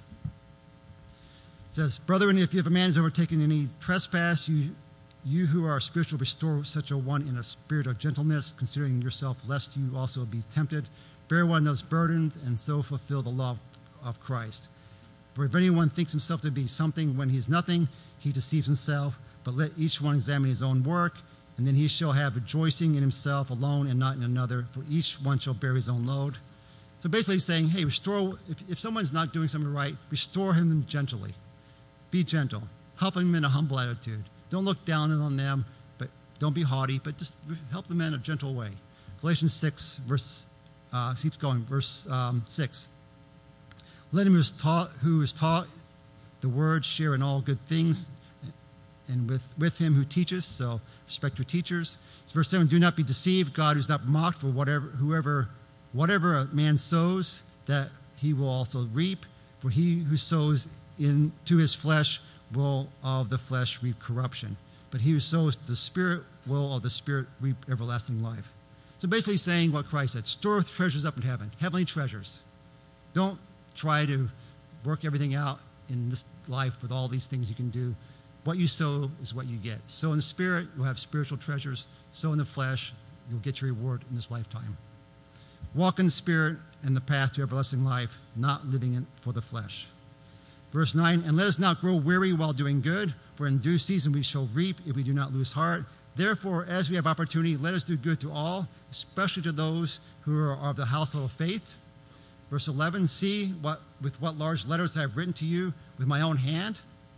says, brethren, if a man is overtaken in any trespass, you who are spiritual, restore such a one in a spirit of gentleness, considering yourself, lest you also be tempted. Bear one another's burdens, and so fulfill the law of Christ. For if anyone thinks himself to be something when he is nothing, he deceives himself. But let each one examine his own work, and then he shall have rejoicing in himself alone and not in another, for each one shall bear his own load. So basically he's saying, hey, restore, if someone's not doing something right, restore him gently. Be gentle. Help him in a humble attitude. Don't look down on them, but don't be haughty, but just help them in a gentle way. Galatians 6, keeps going, verse 6. Let him who is taught the word share in all good things, and with him who teaches, so respect your teachers. It's verse 7, do not be deceived. God is not mocked, for whatever a man sows, that he will also reap. For he who sows into his flesh will of the flesh reap corruption, but he who sows the Spirit will of the Spirit reap everlasting life. So basically saying what Christ said, store treasures up in heaven, heavenly treasures. Don't try to work everything out in this life with all these things you can do. What you sow is what you get. Sow in the Spirit, you'll have spiritual treasures. Sow in the flesh, you'll get your reward in this lifetime. Walk in the Spirit and the path to everlasting life, not living it for the flesh. Verse 9, and let us not grow weary while doing good, for in due season we shall reap if we do not lose heart. Therefore, as we have opportunity, let us do good to all, especially to those who are of the household of faith. Verse 11, see with what large letters I have written to you with my own hand.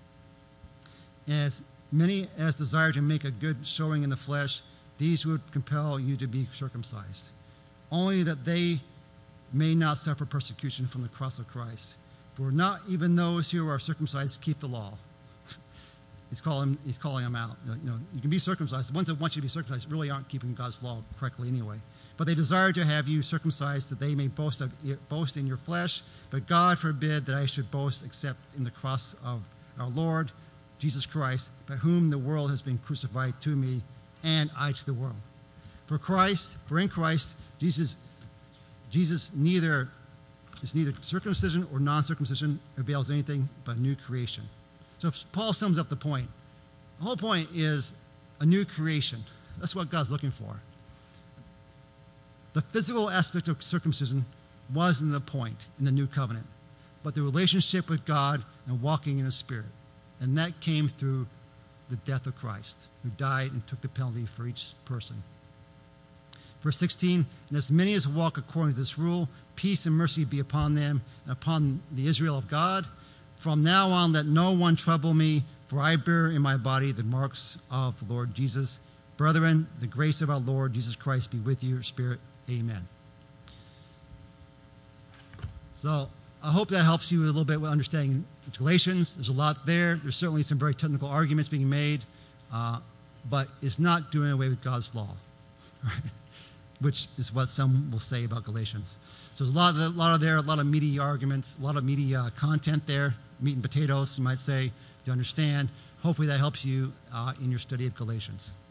As many as desire to make a good showing in the flesh, these would compel you to be circumcised, only that they may not suffer persecution from the cross of Christ. For not even those who are circumcised keep the law. He's calling them out. You can be circumcised. The ones that want you to be circumcised really aren't keeping God's law correctly anyway. But they desire to have you circumcised, that they may boast in your flesh. But God forbid that I should boast except in the cross of our Lord Jesus Christ, by whom the world has been crucified to me, and I to the world. For in Christ, Jesus neither circumcision or non-circumcision avails anything but a new creation. So Paul sums up the point. The whole point is a new creation. That's what God's looking for. The physical aspect of circumcision wasn't the point in the new covenant, but the relationship with God and walking in the Spirit. And that came through the death of Christ, who died and took the penalty for each person. Verse 16, and as many as walk according to this rule, peace and mercy be upon them and upon the Israel of God. From now on, let no one trouble me, for I bear in my body the marks of the Lord Jesus. Brethren, the grace of our Lord Jesus Christ be with your spirit. Amen. So I hope that helps you a little bit with understanding Galatians. There's a lot there. There's certainly some very technical arguments being made, but it's not doing away with God's law. which is what some will say about Galatians. So there's a lot of meaty arguments, a lot of meaty content there, meat and potatoes, you might say, to understand. Hopefully that helps you in your study of Galatians.